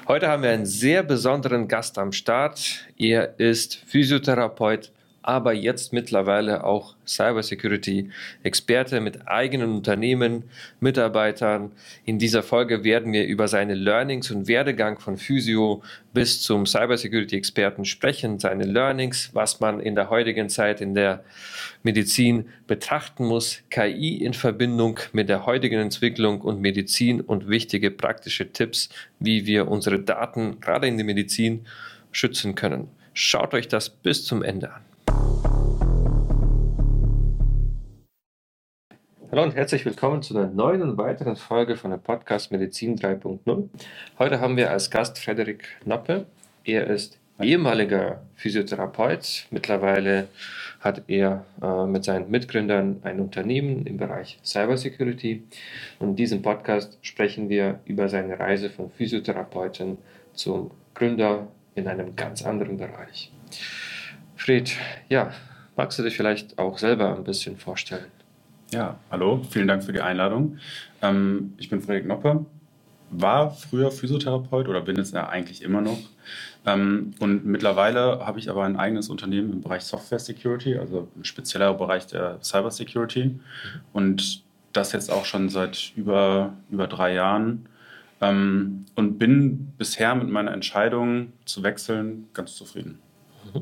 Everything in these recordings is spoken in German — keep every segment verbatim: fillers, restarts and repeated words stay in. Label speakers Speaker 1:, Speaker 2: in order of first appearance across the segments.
Speaker 1: Heute haben wir einen sehr besonderen Gast am Start. Er ist Physiotherapeut, aber jetzt mittlerweile auch Cybersecurity-Experte mit eigenen Unternehmen, Mitarbeitern. In dieser Folge werden wir über seine Learnings und Werdegang von Physio bis zum Cybersecurity-Experten sprechen, seine Learnings, was man in der heutigen Zeit in der Medizin betrachten muss, K I in Verbindung mit der heutigen Entwicklung und Medizin und wichtige praktische Tipps, wie wir unsere Daten gerade in der Medizin schützen können. Schaut euch das bis zum Ende an. Hallo und herzlich willkommen zu einer neuen und weiteren Folge von der Podcast Medizin drei Punkt null. Heute haben wir als Gast Frederik Noppe. Er ist ehemaliger Physiotherapeut. Mittlerweile hat er äh, mit seinen Mitgründern ein Unternehmen im Bereich Cybersecurity. Und in diesem Podcast sprechen wir über seine Reise von Physiotherapeuten zum Gründer in einem ganz anderen Bereich. Fred, ja, magst du dich vielleicht auch selber ein bisschen vorstellen?
Speaker 2: Ja, hallo, vielen Dank für die Einladung. Ähm, ich bin Frederik Noppe, war früher Physiotherapeut oder bin es ja eigentlich immer noch. Ähm, und mittlerweile habe ich aber ein eigenes Unternehmen im Bereich Software Security, also ein spezieller Bereich der Cyber Security. Mhm. Und das jetzt auch schon seit über, über drei Jahren. Ähm, und bin bisher mit meiner Entscheidung zu wechseln ganz zufrieden.
Speaker 1: Mhm.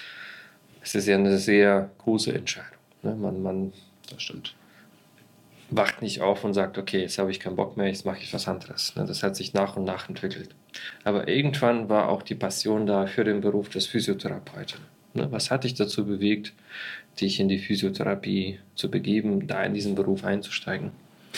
Speaker 1: Es ist ja eine sehr große Entscheidung. Ne? Man, man
Speaker 2: Das stimmt.
Speaker 1: Wacht nicht auf und sagt, okay, jetzt habe ich keinen Bock mehr, jetzt mache ich was anderes. Das hat sich nach und nach entwickelt. Aber irgendwann war auch die Passion da für den Beruf des Physiotherapeuten. Was hat dich dazu bewegt, dich in die Physiotherapie zu begeben, da in diesen Beruf einzusteigen?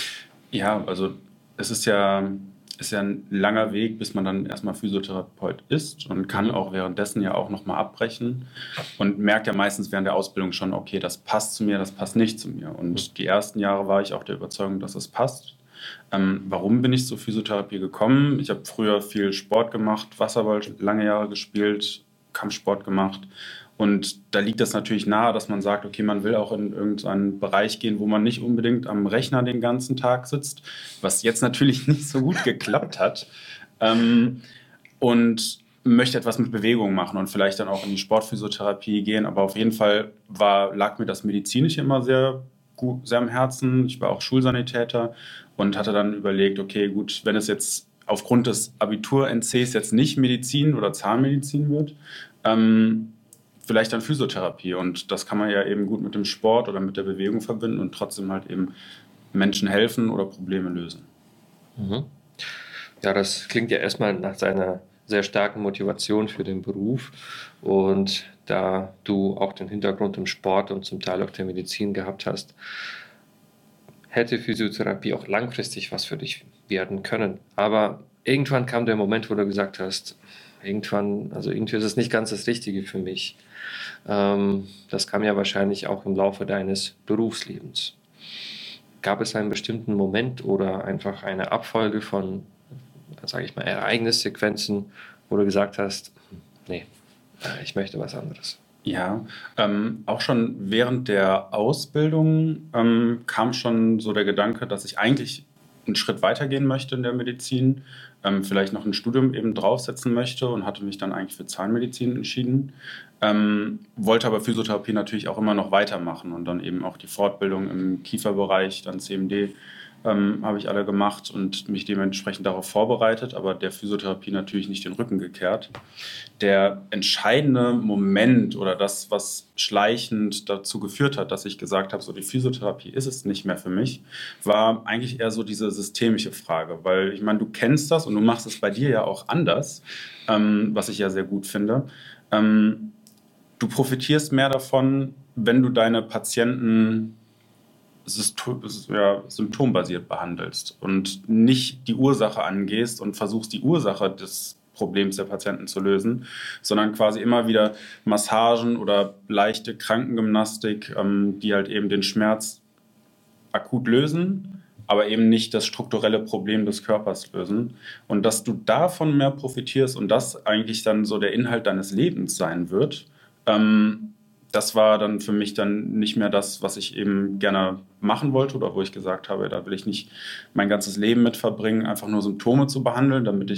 Speaker 2: Ja, also es ist ja, ist ja ein langer Weg, bis man dann erstmal Physiotherapeut ist und kann auch währenddessen ja auch nochmal abbrechen und merkt ja meistens während der Ausbildung schon, okay, das passt zu mir, das passt nicht zu mir. Und die ersten Jahre war ich auch der Überzeugung, dass es passt. Ähm, warum bin ich zur Physiotherapie gekommen? Ich habe früher viel Sport gemacht, Wasserball lange Jahre gespielt, Kampfsport gemacht. Und da liegt das natürlich nahe, dass man sagt, okay, man will auch in irgendeinen Bereich gehen, wo man nicht unbedingt am Rechner den ganzen Tag sitzt, was jetzt natürlich nicht so gut geklappt hat. Ähm, und möchte etwas mit Bewegung machen und vielleicht dann auch in die Sportphysiotherapie gehen. Aber auf jeden Fall war, lag mir das Medizinische immer sehr gut, sehr am Herzen. Ich war auch Schulsanitäter und hatte dann überlegt, okay, gut, wenn es jetzt aufgrund des Abitur-N Cs jetzt nicht Medizin oder Zahnmedizin wird, ähm, vielleicht dann Physiotherapie. Und das kann man ja eben gut mit dem Sport oder mit der Bewegung verbinden und trotzdem halt eben Menschen helfen oder Probleme lösen.
Speaker 1: Mhm. Ja, das klingt ja erstmal nach seiner sehr starken Motivation für den Beruf. Und da du auch den Hintergrund im Sport und zum Teil auch der Medizin gehabt hast, hätte Physiotherapie auch langfristig was für dich werden können. Aber irgendwann kam der Moment, wo du gesagt hast, irgendwann, also irgendwie ist es nicht ganz das Richtige für mich. Ähm, das kam ja wahrscheinlich auch im Laufe deines Berufslebens. Gab es einen bestimmten Moment oder einfach eine Abfolge von, sage ich mal, Ereignissequenzen, wo du gesagt hast, nee, ich möchte was anderes?
Speaker 2: Ja, ähm, auch schon während der Ausbildung ähm, kam schon so der Gedanke, dass ich eigentlich einen Schritt weitergehen möchte in der Medizin, ähm, vielleicht noch ein Studium eben draufsetzen möchte und hatte mich dann eigentlich für Zahnmedizin entschieden, ähm, wollte aber Physiotherapie natürlich auch immer noch weitermachen und dann eben auch die Fortbildung im Kieferbereich, dann C M D, ähm, habe ich alle gemacht und mich dementsprechend darauf vorbereitet, aber der Physiotherapie natürlich nicht den Rücken gekehrt. Der entscheidende Moment oder das, was schleichend dazu geführt hat, dass ich gesagt habe, so die Physiotherapie ist es nicht mehr für mich, war eigentlich eher so diese systemische Frage, weil ich meine, du kennst das und du machst es bei dir ja auch anders, ähm, was ich ja sehr gut finde. Ähm, du profitierst mehr davon, wenn du deine Patienten ja, symptombasiert behandelst und nicht die Ursache angehst und versuchst, die Ursache des Problems der Patienten zu lösen, sondern quasi immer wieder Massagen oder leichte Krankengymnastik, ähm, die halt eben den Schmerz akut lösen, aber eben nicht das strukturelle Problem des Körpers lösen. Und dass du davon mehr profitierst und das eigentlich dann so der Inhalt deines Lebens sein wird, ähm, das war dann für mich dann nicht mehr das, was ich eben gerne machen wollte oder wo ich gesagt habe, da will ich nicht mein ganzes Leben mit verbringen, einfach nur Symptome zu behandeln, damit ich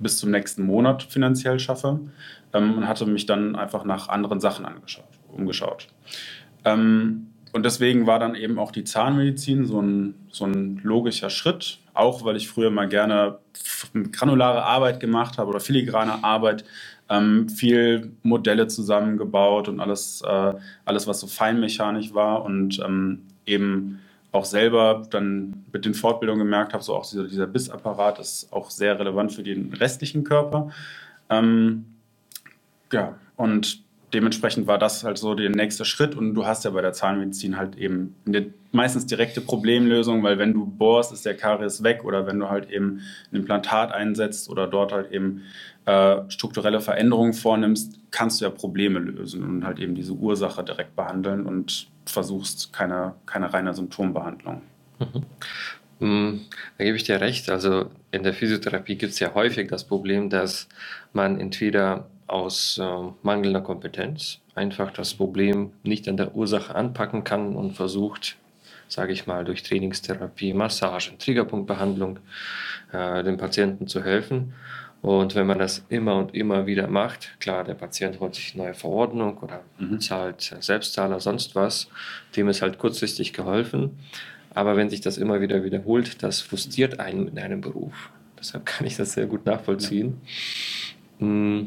Speaker 2: bis zum nächsten Monat finanziell schaffe, ähm, und hatte mich dann einfach nach anderen Sachen angeschaut, umgeschaut. Ähm, und deswegen war dann eben auch die Zahnmedizin so ein, so ein logischer Schritt, auch weil ich früher mal gerne granulare Arbeit gemacht habe oder filigrane Arbeit, ähm, viel Modelle zusammengebaut und alles, äh, alles was so feinmechanisch war und ähm, eben auch selber dann mit den Fortbildungen gemerkt habe, so auch dieser, dieser Bissapparat ist auch sehr relevant für den restlichen Körper. Ähm, ja, und dementsprechend war das halt so der nächste Schritt und du hast ja bei der Zahnmedizin halt eben eine meistens direkte Problemlösung, weil wenn du bohrst, ist der Karies weg oder wenn du halt eben ein Implantat einsetzt oder dort halt eben äh, strukturelle Veränderungen vornimmst, kannst du ja Probleme lösen und halt eben diese Ursache direkt behandeln und versuchst keine, keine reine Symptombehandlung.
Speaker 1: Mhm. Da gebe ich dir recht. Also in der Physiotherapie gibt es ja häufig das Problem, dass man entweder aus äh, mangelnder Kompetenz einfach das Problem nicht an der Ursache anpacken kann und versucht, sage ich mal, durch Trainingstherapie, Massagen, Triggerpunktbehandlung äh, dem Patienten zu helfen. Und wenn man das immer und immer wieder macht, klar, der Patient holt sich eine neue Verordnung oder
Speaker 2: Mhm.
Speaker 1: zahlt Selbstzahler, sonst was, dem ist halt kurzfristig geholfen. Aber wenn sich das immer wieder wiederholt, das frustriert einen in einem Beruf. Deshalb kann ich das sehr gut nachvollziehen. Ja.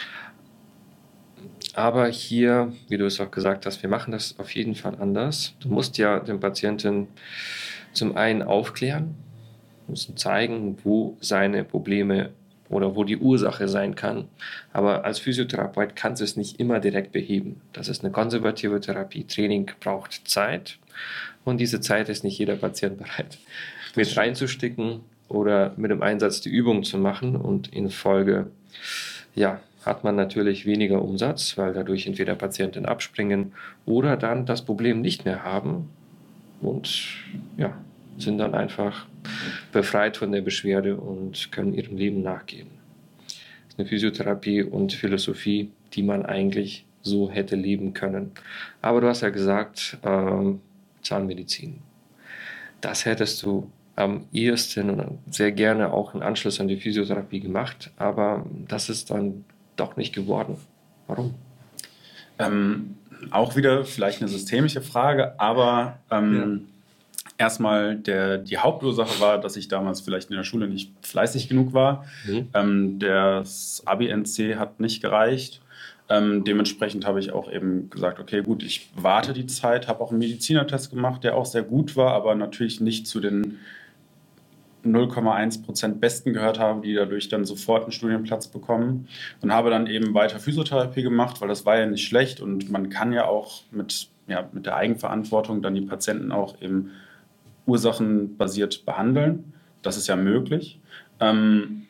Speaker 1: Aber hier, wie du es auch gesagt hast, wir machen das auf jeden Fall anders. Du musst ja den Patienten zum einen aufklären, musst zeigen, wo seine Probleme oder wo die Ursache sein kann. Aber als Physiotherapeut kannst du es nicht immer direkt beheben. Das ist eine konservative Therapie. Training braucht Zeit und diese Zeit ist nicht jeder Patient bereit, mit reinzustecken oder mit dem Einsatz die Übung zu machen und in Folge, ja, hat man natürlich weniger Umsatz, weil dadurch entweder Patienten abspringen oder dann das Problem nicht mehr haben und ja, sind dann einfach befreit von der Beschwerde und können ihrem Leben nachgehen. Das ist eine Physiotherapie und Philosophie, die man eigentlich so hätte leben können. Aber du hast ja gesagt, ähm, Zahnmedizin. Das hättest du am ehesten und sehr gerne auch im Anschluss an die Physiotherapie gemacht, aber das ist dann doch nicht geworden. Warum?
Speaker 2: Ähm, auch wieder vielleicht eine systemische Frage, aber ähm, ja. erstmal der, die Hauptursache war, dass ich damals vielleicht in der Schule nicht fleißig genug war. Mhm. Ähm, das Abi-N C hat nicht gereicht. Ähm, dementsprechend habe ich auch eben gesagt, okay, gut, ich warte die Zeit, habe auch einen Medizinertest gemacht, der auch sehr gut war, aber natürlich nicht zu den null Komma eins Prozent Besten gehört haben, die dadurch dann sofort einen Studienplatz bekommen und habe dann eben weiter Physiotherapie gemacht, weil das war ja nicht schlecht und man kann ja auch mit, ja, mit der Eigenverantwortung dann die Patienten auch eben ursachenbasiert behandeln. Das ist ja möglich. Ähm,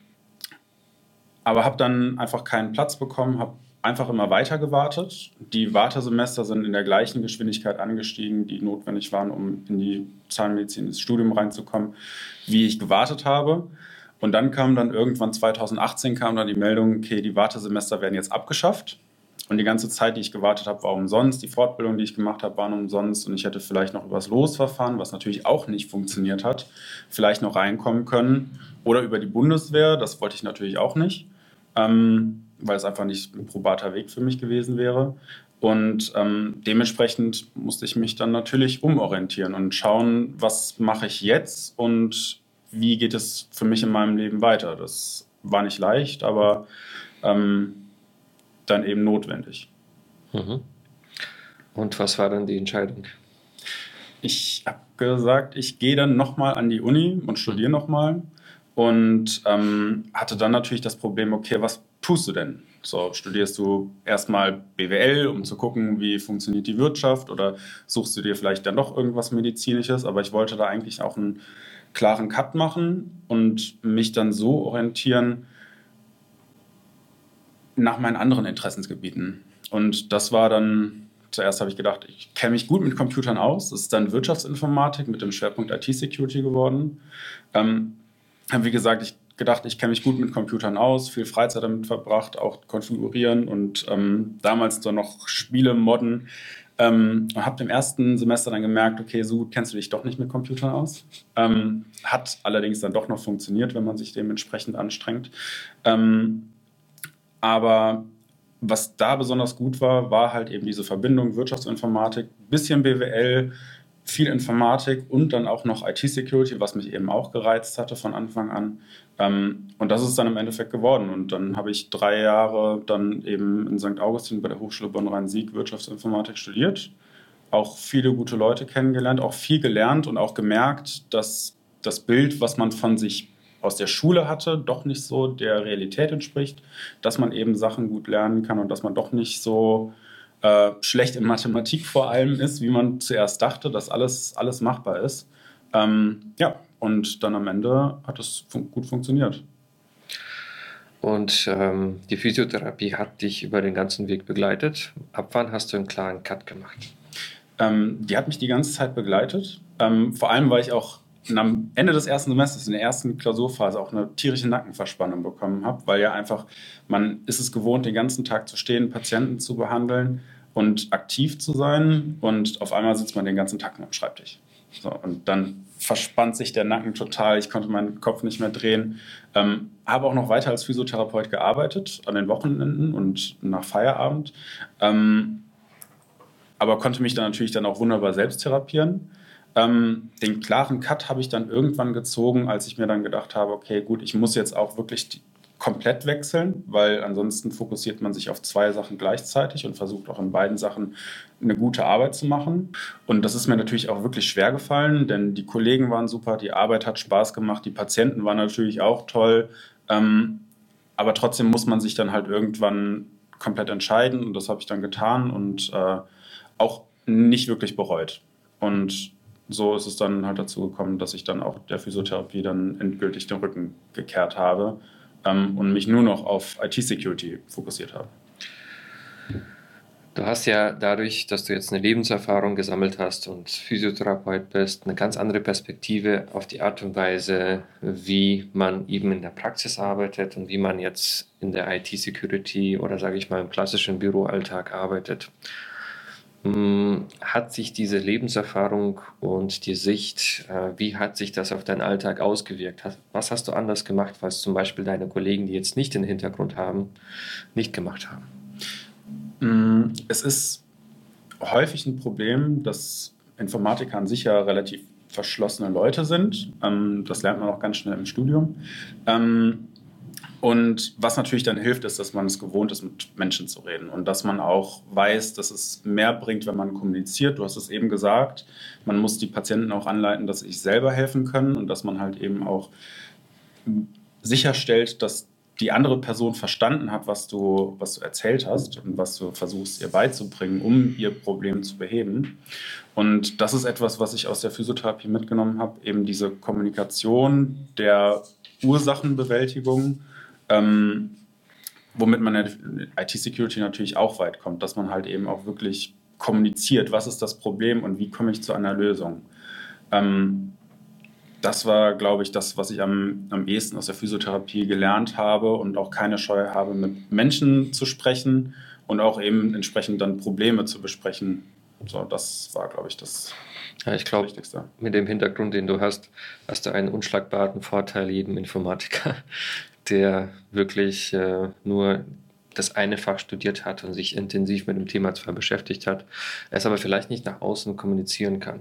Speaker 2: aber habe dann einfach keinen Platz bekommen, habe einfach immer weiter gewartet. Die Wartesemester sind in der gleichen Geschwindigkeit angestiegen, die notwendig waren, um in die Zahnmedizin ins Studium reinzukommen, wie ich gewartet habe. Und dann kam dann irgendwann zwanzig achtzehn kam dann die Meldung, okay, die Wartesemester werden jetzt abgeschafft. Und die ganze Zeit, die ich gewartet habe, war umsonst. Die Fortbildung, die ich gemacht habe, waren umsonst. Und ich hätte vielleicht noch über das Losverfahren, was natürlich auch nicht funktioniert hat, vielleicht noch reinkommen können. Oder über die Bundeswehr, das wollte ich natürlich auch nicht. Ähm, weil es einfach nicht ein probater Weg für mich gewesen wäre. Und ähm, dementsprechend musste ich mich dann natürlich umorientieren und schauen, was mache ich jetzt und wie geht es für mich in meinem Leben weiter. Das war nicht leicht, aber ähm, dann eben notwendig.
Speaker 1: Mhm. Und was war dann die Entscheidung?
Speaker 2: Ich habe gesagt, ich gehe dann nochmal an die Uni und studiere nochmal. Und ähm, hatte dann natürlich das Problem, okay, was tust du denn? So, studierst du erstmal B W L, um zu gucken, wie funktioniert die Wirtschaft, oder suchst du dir vielleicht dann doch irgendwas Medizinisches? Aber ich wollte da eigentlich auch einen klaren Cut machen und mich dann so orientieren nach meinen anderen Interessensgebieten. Und das war dann, zuerst habe ich gedacht, ich kenne mich gut mit Computern aus. Das ist dann Wirtschaftsinformatik mit dem Schwerpunkt I T-Security geworden. Ähm, Wie gesagt, ich gedacht, ich kenne mich gut mit Computern aus, viel Freizeit damit verbracht, auch konfigurieren und ähm, damals dann noch Spiele modden. Ähm, und habe im ersten Semester dann gemerkt, okay, so gut kennst du dich doch nicht mit Computern aus. Ähm, hat allerdings dann doch noch funktioniert, wenn man sich dementsprechend anstrengt. Ähm, aber was da besonders gut war, war halt eben diese Verbindung Wirtschaftsinformatik, bisschen B W L, viel Informatik und dann auch noch I T-Security, was mich eben auch gereizt hatte von Anfang an. Ähm, und das ist dann im Endeffekt geworden. Und dann habe ich drei Jahre dann eben in Sankt Augustin bei der Hochschule Bonn-Rhein-Sieg Wirtschaftsinformatik studiert. Auch viele gute Leute kennengelernt, auch viel gelernt und auch gemerkt, dass das Bild, was man von sich aus der Schule hatte, doch nicht so der Realität entspricht, dass man eben Sachen gut lernen kann und dass man doch nicht so äh, schlecht in Mathematik vor allem ist, wie man zuerst dachte, dass alles, alles machbar ist. Ähm, ja, und dann am Ende hat es fun- gut funktioniert.
Speaker 1: Und ähm, die Physiotherapie hat dich über den ganzen Weg begleitet. Ab wann hast du einen klaren Cut gemacht?
Speaker 2: Ähm, die hat mich die ganze Zeit begleitet. Ähm, vor allem, weil ich auch am Ende des ersten Semesters, in der ersten Klausurphase, auch eine tierische Nackenverspannung bekommen habe, weil ja einfach, man ist es gewohnt, den ganzen Tag zu stehen, Patienten zu behandeln und aktiv zu sein und auf einmal sitzt man den ganzen Tag nur am Schreibtisch. So, und dann verspannt sich der Nacken total, ich konnte meinen Kopf nicht mehr drehen. Ähm, habe auch noch weiter als Physiotherapeut gearbeitet, an den Wochenenden und nach Feierabend. Ähm, aber konnte mich dann natürlich dann auch wunderbar selbst therapieren. Ähm, den klaren Cut habe ich dann irgendwann gezogen, als ich mir dann gedacht habe, okay, gut, ich muss jetzt auch wirklich die, komplett wechseln, weil ansonsten fokussiert man sich auf zwei Sachen gleichzeitig und versucht auch in beiden Sachen eine gute Arbeit zu machen. Und das ist mir natürlich auch wirklich schwer gefallen, denn die Kollegen waren super, die Arbeit hat Spaß gemacht, die Patienten waren natürlich auch toll. Ähm, aber trotzdem muss man sich dann halt irgendwann komplett entscheiden und das habe ich dann getan und äh, auch nicht wirklich bereut. Und so ist es dann halt dazu gekommen, dass ich dann auch der Physiotherapie dann endgültig den Rücken gekehrt habe ähm, und mich nur noch auf I T-Security fokussiert habe.
Speaker 1: Du hast ja dadurch, dass du jetzt eine Lebenserfahrung gesammelt hast und Physiotherapeut bist, eine ganz andere Perspektive auf die Art und Weise, wie man eben in der Praxis arbeitet und wie man jetzt in der I T-Security oder sage ich mal im klassischen Büroalltag arbeitet. Hat sich diese Lebenserfahrung und die Sicht, äh, wie hat sich das auf deinen Alltag ausgewirkt? Was hast du anders gemacht, was zum Beispiel deine Kollegen, die jetzt nicht den Hintergrund haben, nicht gemacht haben?
Speaker 2: Es ist häufig ein Problem, dass Informatiker an sich ja relativ verschlossene Leute sind. Das lernt man auch ganz schnell im Studium. Und was natürlich dann hilft, ist, dass man es gewohnt ist, mit Menschen zu reden und dass man auch weiß, dass es mehr bringt, wenn man kommuniziert. Du hast es eben gesagt, man muss die Patienten auch anleiten, dass sie sich selber helfen können und dass man halt eben auch sicherstellt, dass die andere Person verstanden hat, was du, was du erzählt hast und was du versuchst ihr beizubringen, um ihr Problem zu beheben. Und das ist etwas, was ich aus der Physiotherapie mitgenommen habe, eben diese Kommunikation der Ursachenbewältigung, ähm, womit man in I T-Security natürlich auch weit kommt, dass man halt eben auch wirklich kommuniziert, was ist das Problem und wie komme ich zu einer Lösung. Ähm, das war, glaube ich, das, was ich am, am ehesten aus der Physiotherapie gelernt habe und auch keine Scheu habe, mit Menschen zu sprechen und auch eben entsprechend dann Probleme zu besprechen. So, das war, glaube ich, das,
Speaker 1: ja, ich glaube, mit dem Hintergrund, den du hast, hast du einen unschlagbaren Vorteil jedem Informatiker, der wirklich äh, nur das eine Fach studiert hat und sich intensiv mit dem Thema zwar beschäftigt hat, es aber vielleicht nicht nach außen kommunizieren kann.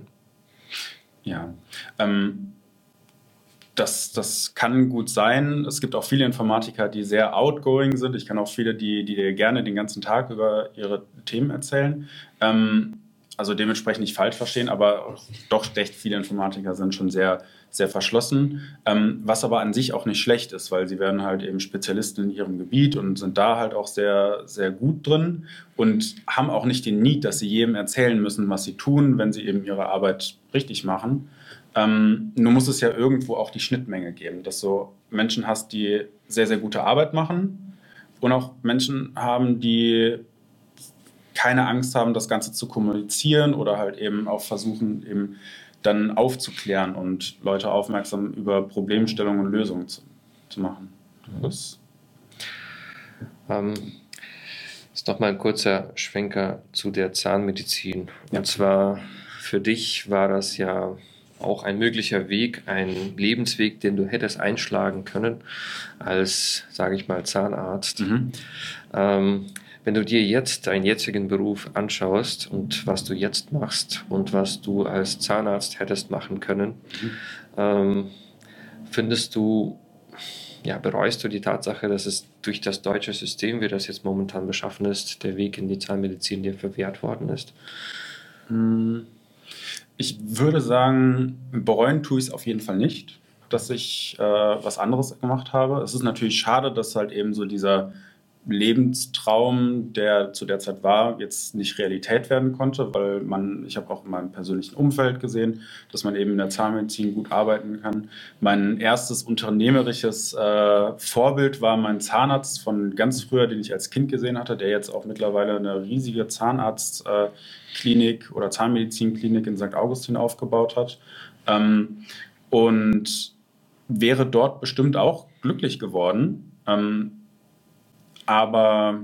Speaker 2: Ja, ähm, Das, das kann gut sein. Es gibt auch viele Informatiker, die sehr outgoing sind. Ich kenne auch viele, die, die dir gerne den ganzen Tag über ihre Themen erzählen. Ähm, also dementsprechend nicht falsch verstehen, aber doch recht viele Informatiker sind schon sehr, sehr verschlossen. Ähm, was aber an sich auch nicht schlecht ist, weil sie werden halt eben Spezialisten in ihrem Gebiet und sind da halt auch sehr, sehr gut drin und haben auch nicht den Need, dass sie jedem erzählen müssen, was sie tun, wenn sie eben ihre Arbeit richtig machen. Ähm, nur muss es ja irgendwo auch die Schnittmenge geben, dass du Menschen hast, die sehr, sehr gute Arbeit machen und auch Menschen haben, die keine Angst haben, das Ganze zu kommunizieren oder halt eben auch versuchen, eben dann aufzuklären und Leute aufmerksam über Problemstellungen und Lösungen zu, zu machen. Das
Speaker 1: ähm, Jetzt nochmal ein kurzer Schwenker zu der Zahnmedizin.
Speaker 2: Ja.
Speaker 1: Und zwar für dich war das ja auch ein möglicher Weg, ein Lebensweg, den du hättest einschlagen können als, sage ich mal, Zahnarzt.
Speaker 2: Mhm.
Speaker 1: Ähm, wenn du dir jetzt deinen jetzigen Beruf anschaust und was du jetzt machst und was du als Zahnarzt hättest machen können,
Speaker 2: Mhm.
Speaker 1: ähm, findest du, ja, bereust du die Tatsache, dass es durch das deutsche System, wie das jetzt momentan beschaffen ist, der Weg in die Zahnmedizin dir verwehrt worden ist?
Speaker 2: Ich würde sagen, bereuen tue ich es auf jeden Fall nicht, dass ich äh, was anderes gemacht habe. Es ist natürlich schade, dass halt eben so dieser Lebenstraum, der zu der Zeit war, jetzt nicht Realität werden konnte, weil man, ich habe auch in meinem persönlichen Umfeld gesehen, dass man eben in der Zahnmedizin gut arbeiten kann. Mein erstes unternehmerisches äh, Vorbild war mein Zahnarzt von ganz früher, den ich als Kind gesehen hatte, der jetzt auch mittlerweile eine riesige Zahnarztklinik äh, oder Zahnmedizinklinik in Sankt Augustin aufgebaut hat. Ähm, und wäre dort bestimmt auch glücklich geworden. Ähm, Aber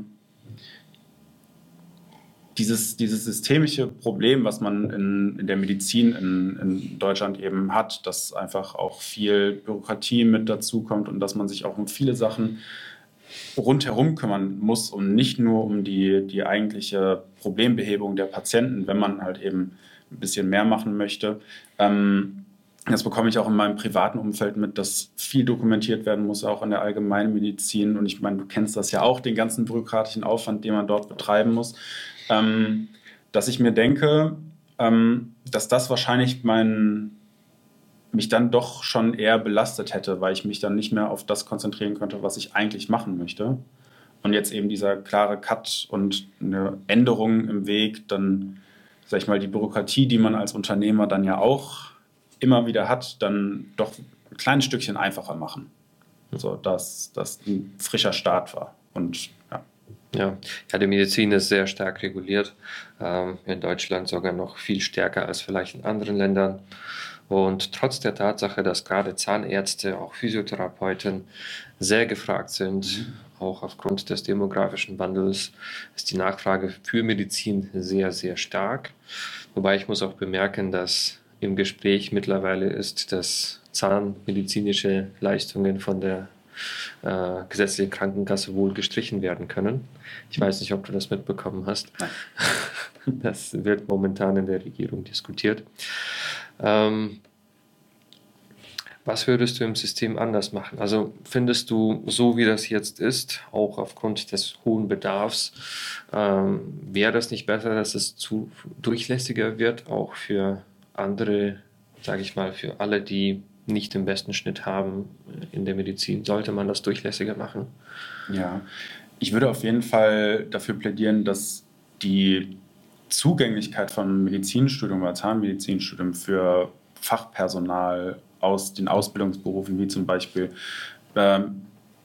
Speaker 2: dieses, dieses systemische Problem, was man in, in der Medizin in, in Deutschland eben hat, dass einfach auch viel Bürokratie mit dazukommt und dass man sich auch um viele Sachen rundherum kümmern muss und nicht nur um die, die eigentliche Problembehebung der Patienten, wenn man halt eben ein bisschen mehr machen möchte. Ähm, Das bekomme ich auch in meinem privaten Umfeld mit, dass viel dokumentiert werden muss, auch in der Allgemeinmedizin. Und ich meine, du kennst das ja auch, den ganzen bürokratischen Aufwand, den man dort betreiben muss. Ähm, dass ich mir denke, ähm, dass das wahrscheinlich mein, mich dann doch schon eher belastet hätte, weil ich mich dann nicht mehr auf das konzentrieren könnte, was ich eigentlich machen möchte. Und jetzt eben dieser klare Cut und eine Änderung im Weg, dann, sag ich mal, die Bürokratie, die man als Unternehmer dann ja auch immer wieder hat, dann doch ein kleines Stückchen einfacher machen. So, dass das ein frischer Start war. Und ja.
Speaker 1: Ja, ja, die Medizin ist sehr stark reguliert. Ähm, in Deutschland sogar noch viel stärker als vielleicht in anderen Ländern. Und trotz der Tatsache, dass gerade Zahnärzte, auch Physiotherapeuten sehr gefragt sind, mhm. auch aufgrund des demografischen Wandels, ist die Nachfrage für Medizin sehr, sehr stark. Wobei ich muss auch bemerken, dass im Gespräch mittlerweile ist, dass zahnmedizinische Leistungen von der äh, gesetzlichen Krankenkasse wohl gestrichen werden können. Ich weiß nicht, ob du das mitbekommen hast.
Speaker 2: Nein.
Speaker 1: Das wird momentan in der Regierung diskutiert. Ähm, was würdest du im System anders machen? Also findest du, so wie das jetzt ist, auch aufgrund des hohen Bedarfs, ähm, wäre das nicht besser, dass es zu durchlässiger wird, auch für andere, sage ich mal, für alle, die nicht den besten Schnitt haben in der Medizin? Sollte man das durchlässiger machen?
Speaker 2: Ja, ich würde auf jeden Fall dafür plädieren, dass die Zugänglichkeit von Medizinstudium oder Zahnmedizinstudium für Fachpersonal aus den Ausbildungsberufen, wie zum Beispiel ähm,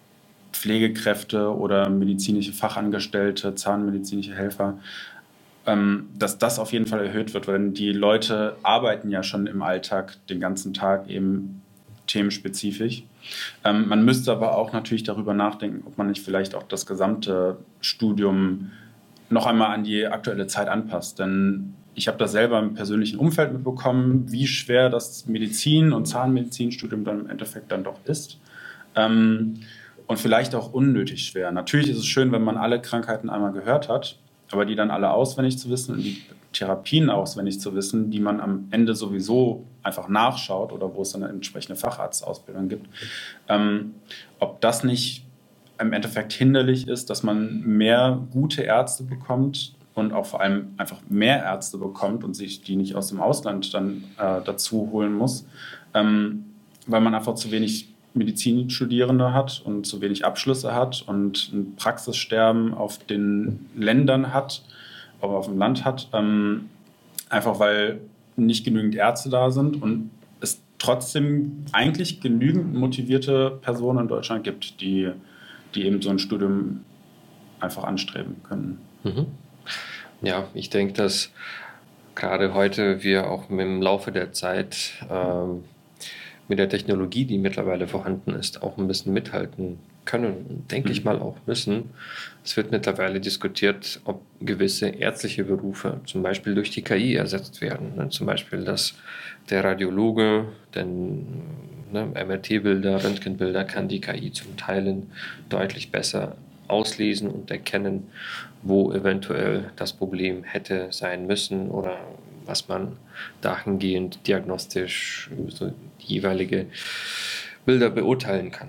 Speaker 2: Pflegekräfte oder medizinische Fachangestellte, zahnmedizinische Helfer, ähm, dass das auf jeden Fall erhöht wird, weil die Leute arbeiten ja schon im Alltag den ganzen Tag eben themenspezifisch. Ähm, man müsste aber auch natürlich darüber nachdenken, ob man nicht vielleicht auch das gesamte Studium noch einmal an die aktuelle Zeit anpasst. Denn ich habe das selber im persönlichen Umfeld mitbekommen, wie schwer das Medizin- und Zahnmedizinstudium dann im Endeffekt dann doch ist. Ähm, und vielleicht auch unnötig schwer. Natürlich ist es schön, wenn man alle Krankheiten einmal gehört hat, aber die dann alle auswendig zu wissen und die Therapien auswendig zu wissen, die man am Ende sowieso einfach nachschaut oder wo es dann eine entsprechende Facharztausbildung gibt, ähm, ob das nicht im Endeffekt hinderlich ist, dass man mehr gute Ärzte bekommt und auch vor allem einfach mehr Ärzte bekommt und sich die nicht aus dem Ausland dann äh, dazu holen muss, ähm, weil man einfach zu wenig Medizinstudierende hat und zu wenig Abschlüsse hat und ein Praxissterben auf den Ländern hat, aber auf dem Land hat, ähm, einfach weil nicht genügend Ärzte da sind und es trotzdem eigentlich genügend motivierte Personen in Deutschland gibt, die, die eben so ein Studium einfach anstreben können.
Speaker 1: Mhm. Ja, ich denke, dass gerade heute wir auch im Laufe der Zeit ähm, mit der Technologie, die mittlerweile vorhanden ist, auch ein bisschen mithalten können, denke ich mal auch müssen. Es wird mittlerweile diskutiert, ob gewisse ärztliche Berufe zum Beispiel durch die K I ersetzt werden. Zum Beispiel, dass der Radiologe, denn ne, M R T-Bilder, Röntgenbilder kann die K I zum Teilen deutlich besser auslesen und erkennen, wo eventuell das Problem hätte sein müssen oder was man dahingehend diagnostisch so die jeweilige Bilder beurteilen kann.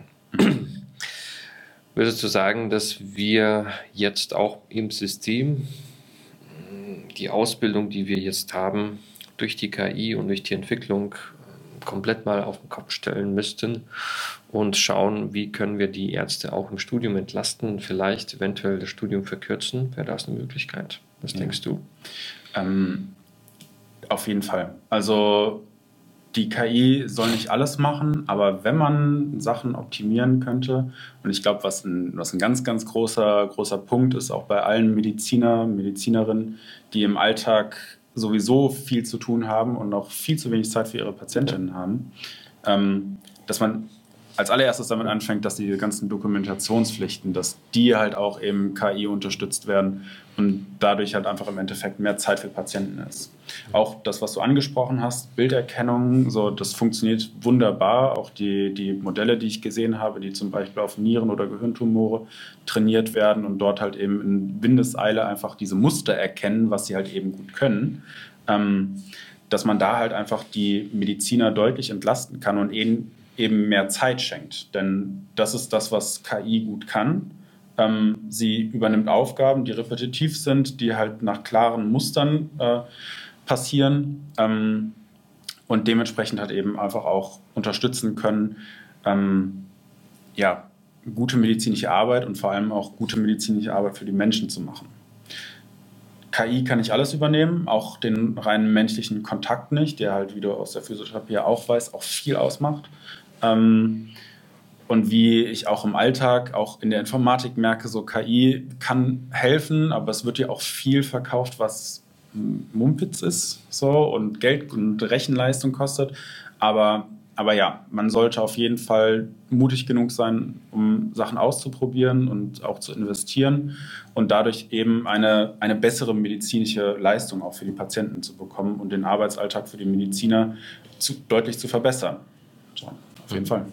Speaker 1: Würdest du sagen, dass wir jetzt auch im System die Ausbildung, die wir jetzt haben, durch die K I und durch die Entwicklung komplett mal auf den Kopf stellen müssten und schauen, wie können wir die Ärzte auch im Studium entlasten, vielleicht eventuell das Studium verkürzen? Wäre das eine Möglichkeit? Was ja. denkst du?
Speaker 2: Ähm, auf jeden Fall. Also die K I soll nicht alles machen, aber wenn man Sachen optimieren könnte, und ich glaube, was ein, was ein ganz, ganz großer, großer Punkt ist, auch bei allen Mediziner, Medizinerinnen, die im Alltag sowieso viel zu tun haben und auch viel zu wenig Zeit für ihre Patientinnen haben, ähm, dass man als allererstes damit anfängt, dass die ganzen Dokumentationspflichten, dass die halt auch eben K I unterstützt werden und dadurch halt einfach im Endeffekt mehr Zeit für Patienten ist. Auch das, was du angesprochen hast, Bilderkennung, so, das funktioniert wunderbar. Auch die, die Modelle, die ich gesehen habe, die zum Beispiel auf Nieren- oder Gehirntumore trainiert werden und dort halt eben in Windeseile einfach diese Muster erkennen, was sie halt eben gut können. Ähm, dass man da halt einfach die Mediziner deutlich entlasten kann und eben eben mehr Zeit schenkt. Denn das ist das, was K I gut kann. Ähm, sie übernimmt Aufgaben, die repetitiv sind, die halt nach klaren Mustern äh, passieren ähm, und dementsprechend halt eben einfach auch unterstützen können, ähm, ja, gute medizinische Arbeit und vor allem auch gute medizinische Arbeit für die Menschen zu machen. K I kann nicht alles übernehmen, auch den reinen menschlichen Kontakt nicht, der halt, wie du aus der Physiotherapie auch weißt, auch viel ausmacht. Ähm, und wie ich auch im Alltag, auch in der Informatik merke, so K I kann helfen, aber es wird ja auch viel verkauft, was Mumpitz ist so und Geld und Rechenleistung kostet. Aber, aber ja, man sollte auf jeden Fall mutig genug sein, um Sachen auszuprobieren und auch zu investieren und dadurch eben eine, eine bessere medizinische Leistung auch für die Patienten zu bekommen und den Arbeitsalltag für die Mediziner zu, deutlich zu verbessern. So. Auf jeden Fall.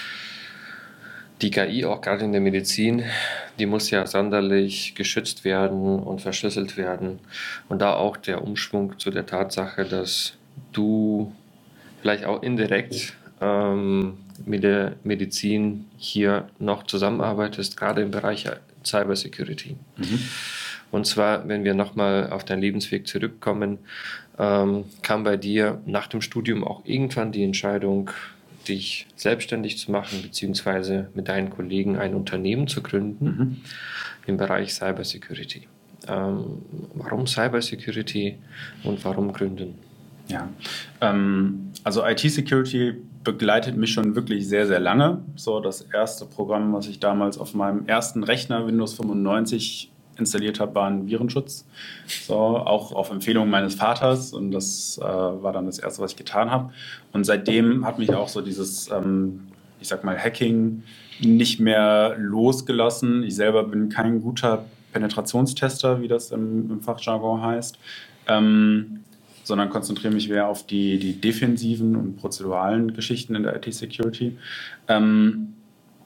Speaker 1: Die K I, auch gerade in der Medizin, die muss ja sonderlich geschützt werden und verschlüsselt werden. Und da auch der Umschwung zu der Tatsache, dass du vielleicht auch indirekt ähm, mit der Medizin hier noch zusammenarbeitest, gerade im Bereich Cybersecurity. Mhm. Und zwar, wenn wir nochmal auf deinen Lebensweg zurückkommen, ähm, kam bei dir nach dem Studium auch irgendwann die Entscheidung, dich selbstständig zu machen, beziehungsweise mit deinen Kollegen ein Unternehmen zu gründen mhm. im Bereich Cybersecurity. Ähm, warum Cybersecurity und warum gründen?
Speaker 2: Ja, ähm, also I T-Security begleitet mich schon wirklich sehr, sehr lange. So das erste Programm, was ich damals auf meinem ersten Rechner Windows fünfundneunzig installiert habe, war ein Virenschutz. So, auch auf Empfehlung meines Vaters. Und das äh, war dann das Erste, was ich getan habe. Und seitdem hat mich auch so dieses, ähm, ich sag mal, Hacking nicht mehr losgelassen. Ich selber bin kein guter Penetrationstester, wie das im, im Fachjargon heißt, ähm, sondern konzentriere mich mehr auf die, die defensiven und prozeduralen Geschichten in der I T-Security. Ähm,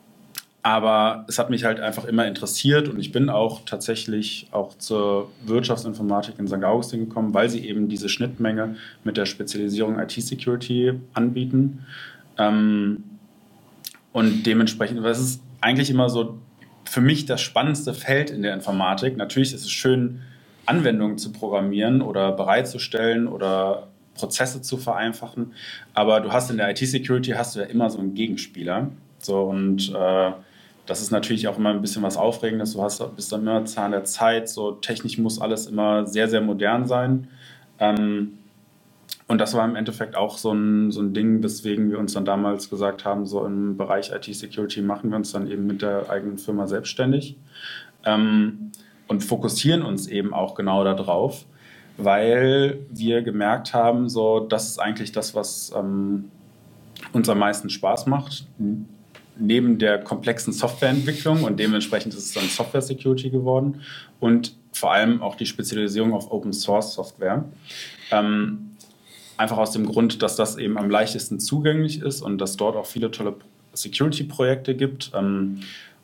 Speaker 2: Aber es hat mich halt einfach immer interessiert und ich bin auch tatsächlich auch zur Wirtschaftsinformatik in Sankt Augustin gekommen, weil sie eben diese Schnittmenge mit der Spezialisierung I T-Security anbieten. Ähm, und dementsprechend, das ist eigentlich immer so für mich das spannendste Feld in der Informatik. Natürlich ist es schön, Anwendungen zu programmieren oder bereitzustellen oder Prozesse zu vereinfachen, aber du hast in der I T-Security hast du ja immer so einen Gegenspieler. So und äh, das ist natürlich auch immer ein bisschen was Aufregendes. Du hast, bist dann immer Zahn der Zeit. So technisch muss alles immer sehr, sehr modern sein. Ähm, und das war im Endeffekt auch so ein, so ein Ding, weswegen wir uns dann damals gesagt haben, so im Bereich I T-Security machen wir uns dann eben mit der eigenen Firma selbstständig ähm, und fokussieren uns eben auch genau darauf, weil wir gemerkt haben, so das ist eigentlich das, was ähm, uns am meisten Spaß macht. neben der komplexen Softwareentwicklung und dementsprechend ist es dann Software Security geworden und vor allem auch die Spezialisierung auf Open Source Software. Ähm, einfach aus dem Grund, dass das eben am leichtesten zugänglich ist und dass dort auch viele tolle Security-Projekte gibt. Ähm,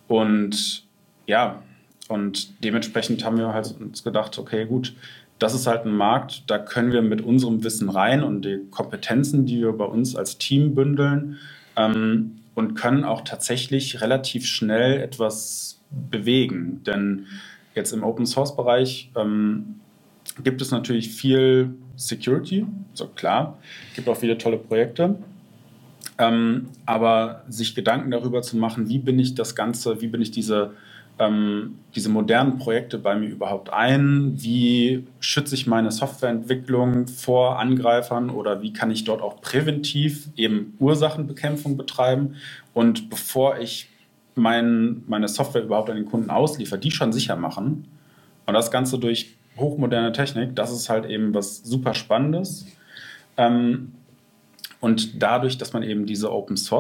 Speaker 2: und ja, und dementsprechend haben wir halt uns gedacht, okay, gut, das ist halt ein Markt, da können wir mit unserem Wissen rein und die Kompetenzen, die wir bei uns als Team bündeln, ähm, und können auch tatsächlich relativ schnell etwas bewegen. Denn jetzt im Open-Source-Bereich ähm, gibt es natürlich viel Security, so klar, gibt auch viele tolle Projekte. Ähm, aber sich Gedanken darüber zu machen, wie bin ich das Ganze, wie bin ich diese, ähm, diese modernen Projekte bei mir überhaupt ein, wie schütze ich meine Softwareentwicklung vor Angreifern oder wie kann ich dort auch präventiv eben Ursachenbekämpfung betreiben und bevor ich mein, meine Software überhaupt an den Kunden ausliefere, die schon sicher machen und das Ganze durch hochmoderne Technik, das ist halt eben was super Spannendes. Ähm, Und dadurch, dass man eben diese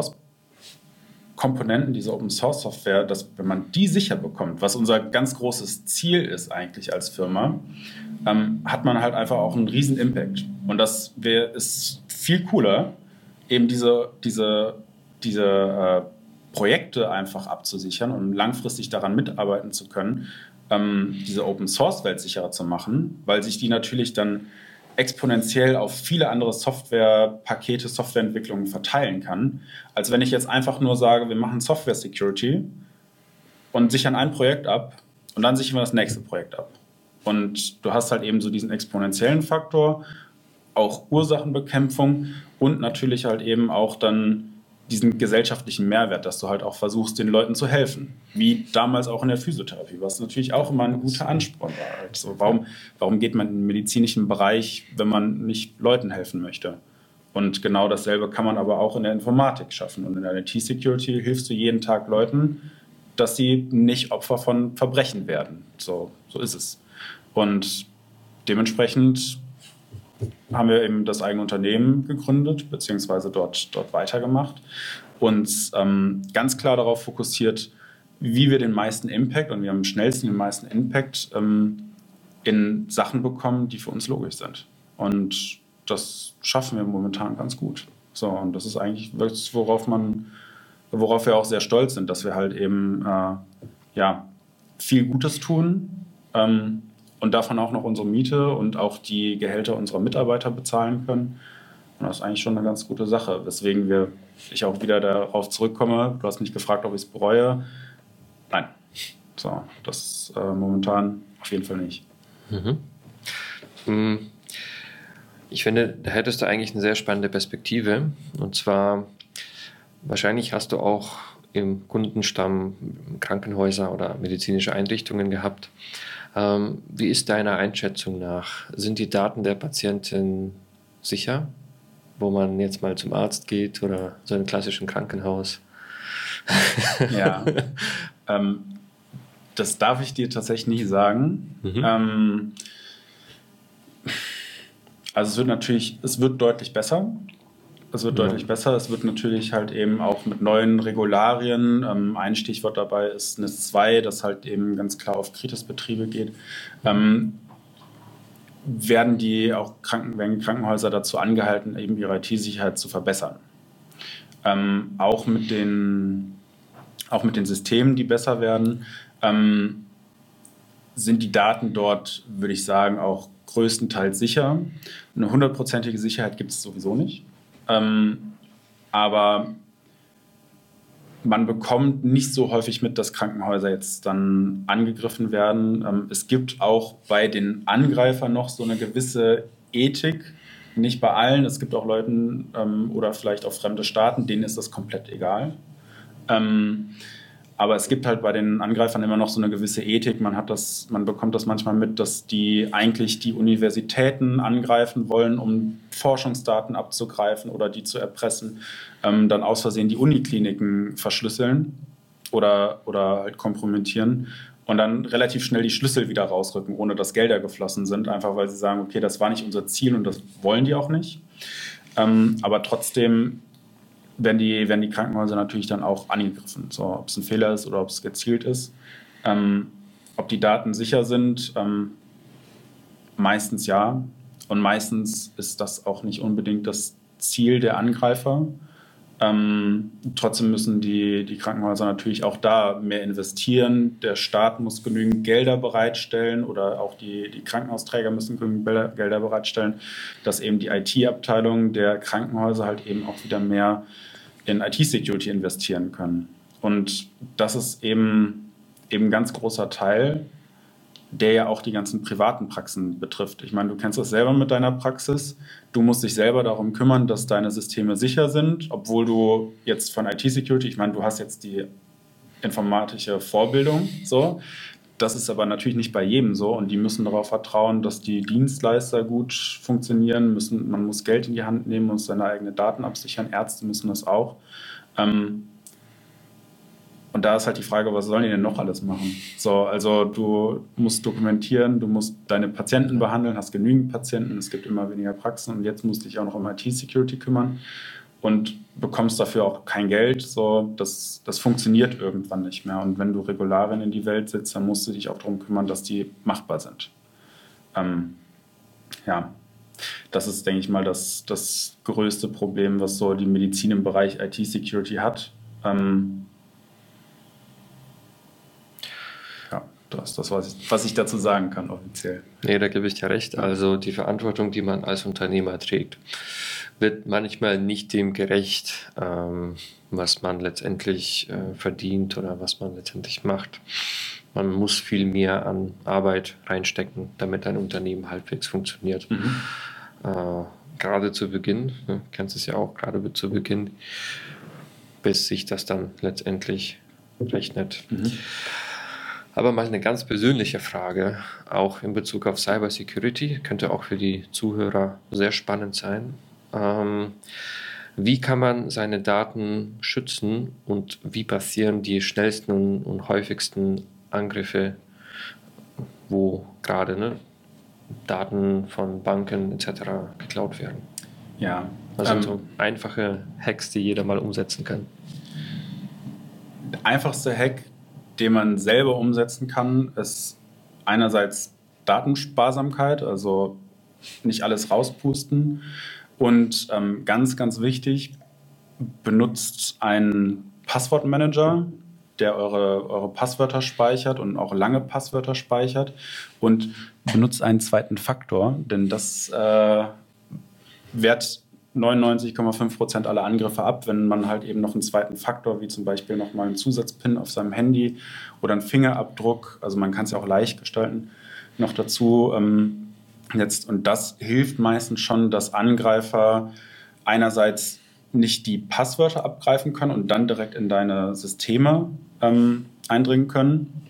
Speaker 2: Open-Source-Komponenten, diese Open-Source-Software, dass, wenn man die sicher bekommt, was unser ganz großes Ziel ist eigentlich als Firma, ähm, hat man halt einfach auch einen riesen Impact. Und das wär, ist viel cooler, eben diese, diese, diese äh, Projekte einfach abzusichern und langfristig daran mitarbeiten zu können, ähm, diese Open-Source-Welt sicherer zu machen, weil sich die natürlich dann exponentiell auf viele andere Softwarepakete, Softwareentwicklungen verteilen kann, als wenn ich jetzt einfach nur sage, wir machen Software Security und sichern ein Projekt ab und dann sichern wir das nächste Projekt ab. Und du hast halt eben so diesen exponentiellen Faktor, auch Ursachenbekämpfung und natürlich halt eben auch dann diesen gesellschaftlichen Mehrwert, dass du halt auch versuchst, den Leuten zu helfen. Wie damals auch in der Physiotherapie, was natürlich auch immer ein guter Ansporn war. Also warum, warum geht man in den medizinischen Bereich, wenn man nicht Leuten helfen möchte? Und genau dasselbe kann man aber auch in der Informatik schaffen. Und in der I T-Security hilfst du jeden Tag Leuten, dass sie nicht Opfer von Verbrechen werden. So, so ist es. Und dementsprechend haben wir eben das eigene Unternehmen gegründet, beziehungsweise dort, dort weitergemacht. Uns ähm, ganz klar darauf fokussiert, wie wir den meisten Impact und wir haben am schnellsten den meisten Impact ähm, in Sachen bekommen, die für uns logisch sind. Und das schaffen wir momentan ganz gut. So, und das ist eigentlich das, worauf man, worauf wir auch sehr stolz sind, dass wir halt eben äh, ja, viel Gutes tun, ähm, und davon auch noch unsere Miete und auch die Gehälter unserer Mitarbeiter bezahlen können. Und das ist eigentlich schon eine ganz gute Sache, weswegen wir, ich auch wieder darauf zurückkomme. Du hast mich gefragt, ob ich es bereue. Nein, so, das äh, momentan auf jeden Fall nicht.
Speaker 1: Mhm. Ich finde, da hättest du eigentlich eine sehr spannende Perspektive. Und zwar, wahrscheinlich hast du auch im Kundenstamm Krankenhäuser oder medizinische Einrichtungen gehabt. Ähm, wie ist deiner Einschätzung nach? Sind die Daten der Patientin sicher, wo man jetzt mal zum Arzt geht oder so einem klassischen Krankenhaus?
Speaker 2: Ja, ähm, das darf ich dir tatsächlich nicht sagen. Mhm. Ähm, also es wird natürlich, es wird deutlich besser. Es wird ja. deutlich besser. Es wird natürlich halt eben auch mit neuen Regularien, ähm, ein Stichwort dabei ist N I S zwei, das halt eben ganz klar auf Kritisbetriebe geht, ähm, werden die auch Kranken, werden Krankenhäuser dazu angehalten, eben ihre I T-Sicherheit zu verbessern. Ähm, auch mit den, auch mit den Systemen, die besser werden, ähm, sind die Daten dort, würde ich sagen, auch größtenteils sicher. Eine hundertprozentige Sicherheit gibt es sowieso nicht. Ähm, aber man bekommt nicht so häufig mit, dass Krankenhäuser jetzt dann angegriffen werden. Ähm, es gibt auch bei den Angreifern noch so eine gewisse Ethik, nicht bei allen. Es gibt auch Leuten ähm, oder vielleicht auch fremde Staaten, denen ist das komplett egal. Ähm, aber es gibt halt bei den Angreifern immer noch so eine gewisse Ethik. Man hat das, man bekommt das manchmal mit, dass die eigentlich die Universitäten angreifen wollen, um Forschungsdaten abzugreifen oder die zu erpressen, ähm, dann aus Versehen die Unikliniken verschlüsseln oder, oder halt kompromittieren und dann relativ schnell die Schlüssel wieder rausrücken, ohne dass Gelder geflossen sind, einfach weil sie sagen, okay, das war nicht unser Ziel und das wollen die auch nicht. Ähm, aber trotzdem werden die, werden die Krankenhäuser natürlich dann auch angegriffen. So, ob es ein Fehler ist oder ob es gezielt ist. Ähm, ob die Daten sicher sind, ähm, meistens ja. Und meistens ist das auch nicht unbedingt das Ziel der Angreifer. Ähm, trotzdem müssen die, die Krankenhäuser natürlich auch da mehr investieren. Der Staat muss genügend Gelder bereitstellen oder auch die, die Krankenhausträger müssen genügend Gelder bereitstellen, dass eben die I T-Abteilung der Krankenhäuser halt eben auch wieder mehr in I T-Security investieren können. Und das ist eben, eben ein ganz großer Teil, der ja auch die ganzen privaten Praxen betrifft. Ich meine, du kennst das selber mit deiner Praxis. Du musst dich selber darum kümmern, dass deine Systeme sicher sind, obwohl du jetzt von I T-Security, ich meine, du hast jetzt die informatische Vorbildung, so. Das ist aber natürlich nicht bei jedem so und die müssen darauf vertrauen, dass die Dienstleister gut funktionieren, müssen, man muss Geld in die Hand nehmen, muss seine eigenen Daten absichern, Ärzte müssen das auch. Ähm, Und da ist halt die Frage, was sollen die denn noch alles machen? So, also du musst dokumentieren, du musst deine Patienten behandeln, hast genügend Patienten, es gibt immer weniger Praxen und jetzt musst du dich auch noch um I T-Security kümmern und bekommst dafür auch kein Geld. So, das, das funktioniert irgendwann nicht mehr. Und wenn du Regularien in die Welt setzt, dann musst du dich auch darum kümmern, dass die machbar sind. Ähm, ja, das ist, denke ich mal, das, das größte Problem, was so die Medizin im Bereich I T-Security hat. Ähm, Das ist das, was ich, was ich dazu sagen kann, offiziell.
Speaker 1: Nee, da gebe ich dir recht. Also die Verantwortung, die man als Unternehmer trägt, wird manchmal nicht dem gerecht, ähm, was man letztendlich äh, verdient oder was man letztendlich macht. Man muss viel mehr an Arbeit reinstecken, damit ein Unternehmen halbwegs funktioniert. Mhm. Äh, gerade zu Beginn, ne, kennst es ja auch, gerade zu Beginn, bis sich das dann letztendlich rechnet. Mhm. Aber mal eine ganz persönliche Frage, auch in Bezug auf Cybersecurity, könnte auch für die Zuhörer sehr spannend sein. Ähm, wie kann man seine Daten schützen und wie passieren die schnellsten und, und häufigsten Angriffe, wo gerade ne, Daten von Banken et cetera geklaut werden?
Speaker 2: Ja.
Speaker 1: Also ähm, so einfache Hacks, die jeder mal umsetzen kann.
Speaker 2: Der einfachste Hack, den man selber umsetzen kann, ist einerseits Datensparsamkeit, also nicht alles rauspusten. Und ähm, ganz, ganz wichtig, benutzt einen Passwortmanager, der eure, eure Passwörter speichert und auch lange Passwörter speichert. Und benutzt einen zweiten Faktor, denn das äh, wehrt neunundneunzig Komma fünf Prozent aller Angriffe ab, wenn man halt eben noch einen zweiten Faktor, wie zum Beispiel nochmal einen Zusatzpin auf seinem Handy oder einen Fingerabdruck, also man kann es ja auch leicht gestalten, noch dazu ähm, jetzt. Und das hilft meistens schon, dass Angreifer einerseits nicht die Passwörter abgreifen können und dann direkt in deine Systeme ähm, eindringen können.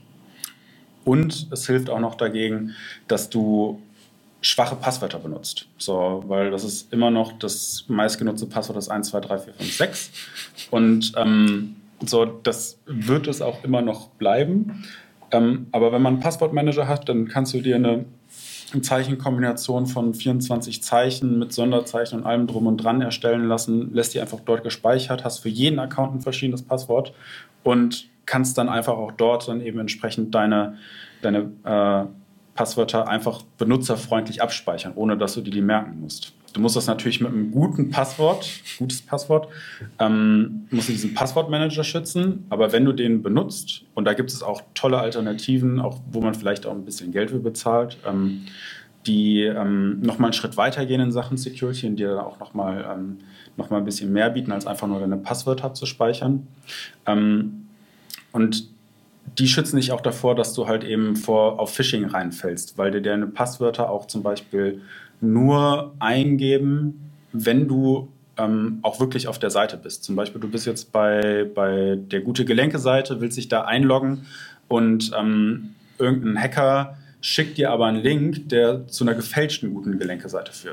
Speaker 2: Und es hilft auch noch dagegen, dass du schwache Passwörter benutzt. So, weil das ist immer noch das meistgenutzte Passwort, das eins, zwei, drei, vier, fünf, sechs. Und ähm, so, das wird es auch immer noch bleiben. Ähm, aber wenn man einen Passwortmanager hat, dann kannst du dir eine, eine Zeichenkombination von vierundzwanzig Zeichen mit Sonderzeichen und allem drum und dran erstellen lassen, lässt die einfach dort gespeichert, hast für jeden Account ein verschiedenes Passwort und kannst dann einfach auch dort dann eben entsprechend deine, deine äh, Passwörter einfach benutzerfreundlich abspeichern, ohne dass du dir die merken musst. Du musst das natürlich mit einem guten Passwort, gutes Passwort, ähm, musst du diesen Passwortmanager schützen, aber wenn du den benutzt, und da gibt es auch tolle Alternativen, auch wo man vielleicht auch ein bisschen Geld für bezahlt, ähm, die ähm, nochmal einen Schritt weiter gehen in Sachen Security und dir auch nochmal ähm, noch mal ein bisschen mehr bieten, als einfach nur deine Passwörter abzuspeichern. Ähm, und die schützen dich auch davor, dass du halt eben vor, auf Phishing reinfällst, weil dir deine Passwörter auch zum Beispiel nur eingeben, wenn du ähm, auch wirklich auf der Seite bist. Zum Beispiel, du bist jetzt bei, bei der Gute-Gelenke-Seite, willst dich da einloggen und ähm, irgendein Hacker schickt dir aber einen Link, der zu einer gefälschten Guten-Gelenke-Seite führt.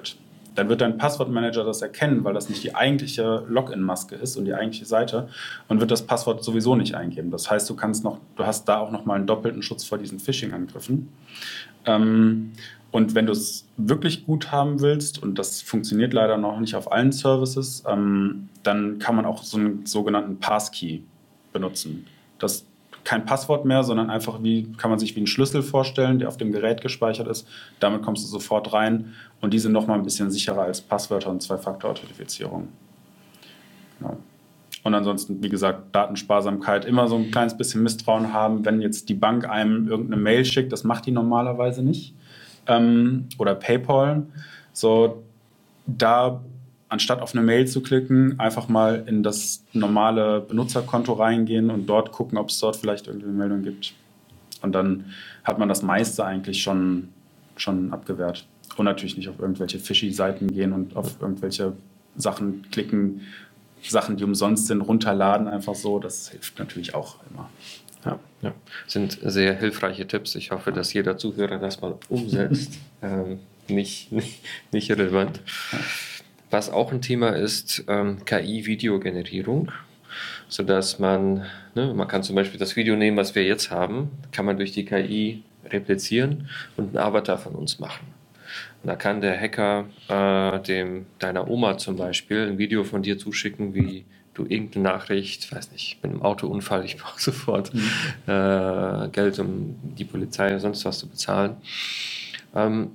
Speaker 2: dann wird dein Passwortmanager das erkennen, weil das nicht die eigentliche Login-Maske ist und die eigentliche Seite und wird das Passwort sowieso nicht eingeben. Das heißt, du kannst noch, du hast da auch nochmal einen doppelten Schutz vor diesen Phishing-Angriffen. Ähm, und wenn du es wirklich gut haben willst, und das funktioniert leider noch nicht auf allen Services, ähm, dann kann man auch so einen sogenannten Passkey benutzen. Das kein Passwort mehr, sondern einfach wie, kann man sich wie einen Schlüssel vorstellen, der auf dem Gerät gespeichert ist. Damit kommst du sofort rein und die sind noch mal ein bisschen sicherer als Passwörter und Zwei-Faktor-Authentifizierung. Genau. Und ansonsten, wie gesagt, Datensparsamkeit, immer so ein kleines bisschen Misstrauen haben, wenn jetzt die Bank einem irgendeine Mail schickt, das macht die normalerweise nicht. Ähm, oder PayPal. So, da anstatt auf eine Mail zu klicken, einfach mal in das normale Benutzerkonto reingehen und dort gucken, ob es dort vielleicht irgendeine Meldung gibt. Und dann hat man das meiste eigentlich schon, schon abgewehrt. Und natürlich nicht auf irgendwelche fishy-Seiten gehen und auf irgendwelche Sachen klicken, Sachen, die umsonst sind, runterladen, einfach so. Das hilft natürlich auch immer.
Speaker 1: Ja, ja. Sind sehr hilfreiche Tipps. Ich hoffe, dass jeder Zuhörer das mal umsetzt. ähm, nicht, nicht, nicht relevant.
Speaker 2: Ja.
Speaker 1: Was auch ein Thema ist, ähm, K I-Videogenerierung, sodass man, ne, man kann zum Beispiel das Video nehmen, was wir jetzt haben, kann man durch die K I replizieren und einen Avatar von uns machen. Und da kann der Hacker äh, dem, deiner Oma zum Beispiel ein Video von dir zuschicken, wie du irgendeine Nachricht, weiß nicht, ich bin im Autounfall, ich brauche sofort mhm. äh, Geld, um die Polizei oder sonst was zu bezahlen. Ähm,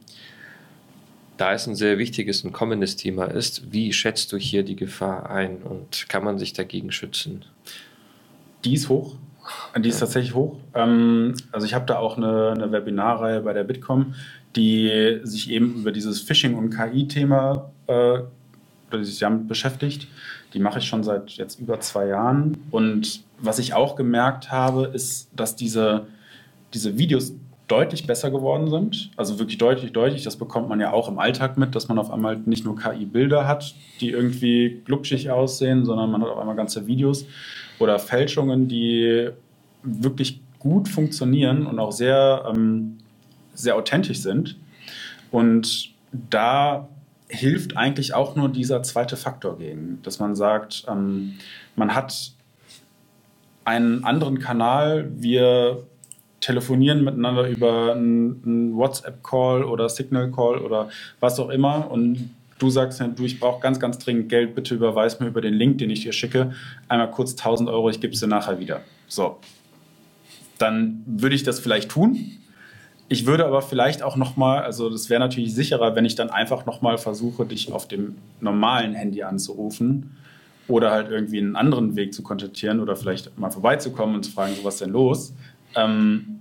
Speaker 1: Da es ein sehr wichtiges und kommendes Thema ist, wie schätzt du hier die Gefahr ein und kann man sich dagegen schützen?
Speaker 2: Die ist hoch. Die ist ja. tatsächlich hoch. Also ich habe da auch eine, eine Webinarreihe bei der Bitkom, die sich eben über dieses Phishing- und K I-Thema äh, die sich damit beschäftigt. Die mache ich schon seit jetzt über zwei Jahren. Und was ich auch gemerkt habe, ist, dass diese, diese Videos deutlich besser geworden sind. Also wirklich deutlich, deutlich. Das bekommt man ja auch im Alltag mit, dass man auf einmal nicht nur K I-Bilder hat, die irgendwie glitschig aussehen, sondern man hat auf einmal ganze Videos oder Fälschungen, die wirklich gut funktionieren und auch sehr, ähm, sehr authentisch sind. Und da hilft eigentlich auch nur dieser zweite Faktor gegen, dass man sagt, ähm, man hat einen anderen Kanal, wir telefonieren miteinander über einen WhatsApp-Call oder Signal-Call oder was auch immer und du sagst, du, ich brauche ganz, ganz dringend Geld, bitte überweis mir über den Link, den ich dir schicke, einmal kurz tausend Euro, ich gebe es dir nachher wieder. So, dann würde ich das vielleicht tun. Ich würde aber vielleicht auch nochmal, also das wäre natürlich sicherer, wenn ich dann einfach nochmal versuche, dich auf dem normalen Handy anzurufen oder halt irgendwie einen anderen Weg zu kontaktieren oder vielleicht mal vorbeizukommen und zu fragen, so was ist denn los? Ähm,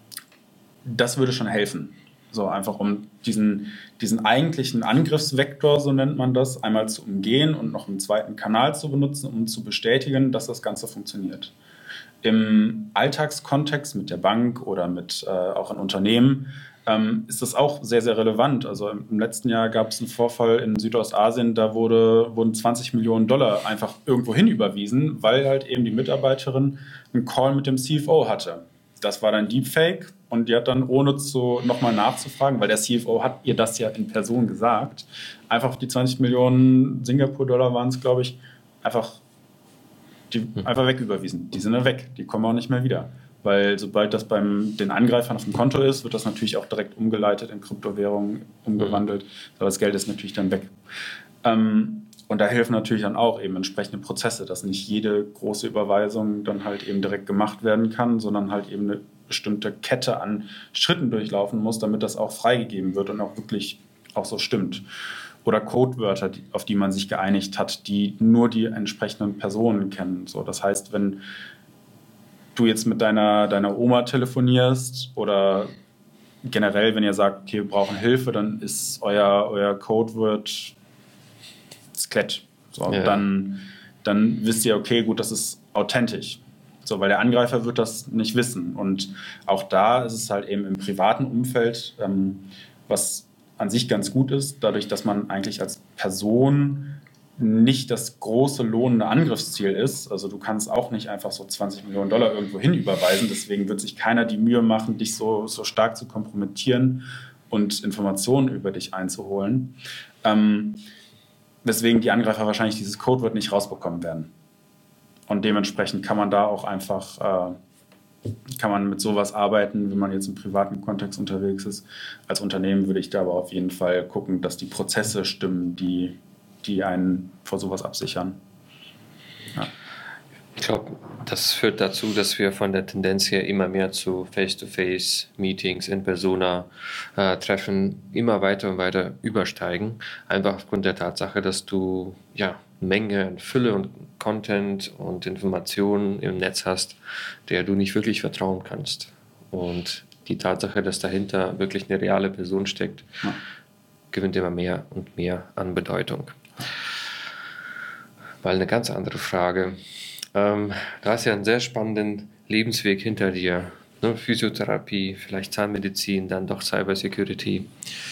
Speaker 2: das würde schon helfen. So einfach um diesen, diesen eigentlichen Angriffsvektor, so nennt man das, einmal zu umgehen und noch einen zweiten Kanal zu benutzen, um zu bestätigen, dass das Ganze funktioniert. Im Alltagskontext mit der Bank oder mit äh, auch in Unternehmen ähm, ist das auch sehr, sehr relevant. Also im, im letzten Jahr gab es einen Vorfall in Südostasien, da wurde, wurden zwanzig Millionen Dollar einfach irgendwo hin überwiesen, weil halt eben die Mitarbeiterin einen Call mit dem C F O hatte. Das war dann Deepfake und die hat dann, ohne zu, nochmal nachzufragen, weil der C F O hat ihr das ja in Person gesagt, einfach die zwanzig Millionen Singapur-Dollar waren es, glaube ich, einfach Die einfach wegüberwiesen. Die sind dann weg. Die kommen auch nicht mehr wieder. Weil sobald das beim den Angreifern auf dem Konto ist, wird das natürlich auch direkt umgeleitet in Kryptowährungen, umgewandelt. Aber das Geld ist natürlich dann weg. Ähm, und da helfen natürlich dann auch eben entsprechende Prozesse, dass nicht jede große Überweisung dann halt eben direkt gemacht werden kann, sondern halt eben eine bestimmte Kette an Schritten durchlaufen muss, damit das auch freigegeben wird und auch wirklich auch so stimmt. Oder Codewörter, auf die man sich geeinigt hat, die nur die entsprechenden Personen kennen. So, das heißt, wenn du jetzt mit deiner, deiner Oma telefonierst oder generell, wenn ihr sagt, okay, wir brauchen Hilfe, dann ist euer, euer Codewort Skelett. So, ja. dann, dann wisst ihr, okay, gut, das ist authentisch. So, weil der Angreifer wird das nicht wissen. Und auch da ist es halt eben im privaten Umfeld, ähm, was an sich ganz gut ist, dadurch, dass man eigentlich als Person nicht das große lohnende Angriffsziel ist. Also du kannst auch nicht einfach so zwanzig Millionen Dollar irgendwo hin überweisen. Deswegen wird sich keiner die Mühe machen, dich so, so stark zu kompromittieren, und Informationen über dich einzuholen. Ähm, weswegen die Angreifer wahrscheinlich dieses Codewort nicht rausbekommen werden. Und dementsprechend kann man da auch einfach, äh, kann man mit sowas arbeiten, wenn man jetzt im privaten Kontext unterwegs ist. Als Unternehmen würde ich da aber auf jeden Fall gucken, dass die Prozesse stimmen, die, die einen vor sowas absichern. Ja.
Speaker 1: Ich glaube, das führt dazu, dass wir von der Tendenz her immer mehr zu Face-to-Face-Meetings in Persona äh, Treffen immer weiter und weiter übersteigen. Einfach aufgrund der Tatsache, dass du ja Menge, Fülle und Content und Informationen im Netz hast, der du nicht wirklich vertrauen kannst. Und die Tatsache, dass dahinter wirklich eine reale Person steckt, ja. gewinnt immer mehr und mehr an Bedeutung. Weil eine ganz andere Frage. Ähm, du hast ja einen sehr spannenden Lebensweg hinter dir. Ne? Physiotherapie, vielleicht Zahnmedizin, dann doch Cybersecurity.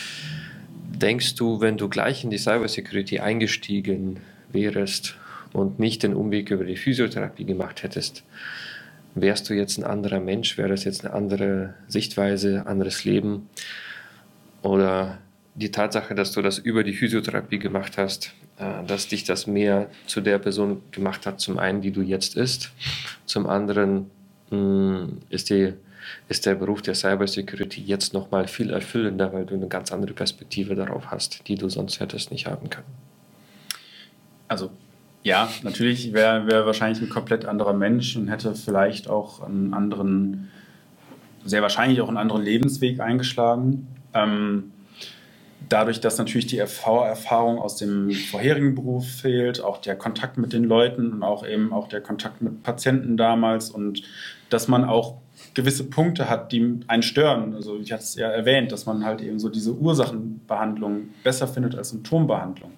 Speaker 1: Denkst du, wenn du gleich in die Cybersecurity eingestiegen wärst und nicht den Umweg über die Physiotherapie gemacht hättest, wärst du jetzt ein anderer Mensch? Wäre das jetzt eine andere Sichtweise, anderes Leben? Oder die Tatsache, dass du das über die Physiotherapie gemacht hast, äh, dass dich das mehr zu der Person gemacht hat, zum einen, die du jetzt bist, zum anderen mh, ist, die, ist der Beruf der Cybersecurity jetzt nochmal viel erfüllender, weil du eine ganz andere Perspektive darauf hast, die du sonst hättest nicht haben können.
Speaker 2: Also ja, natürlich wäre wär wahrscheinlich ein komplett anderer Mensch und hätte vielleicht auch einen anderen, sehr wahrscheinlich auch einen anderen Lebensweg eingeschlagen. Ähm, Dadurch, dass natürlich die Erfahrung aus dem vorherigen Beruf fehlt, auch der Kontakt mit den Leuten und auch eben auch der Kontakt mit Patienten damals und dass man auch gewisse Punkte hat, die einen stören. Also ich hatte es ja erwähnt, dass man halt eben so diese Ursachenbehandlung besser findet als Symptombehandlung.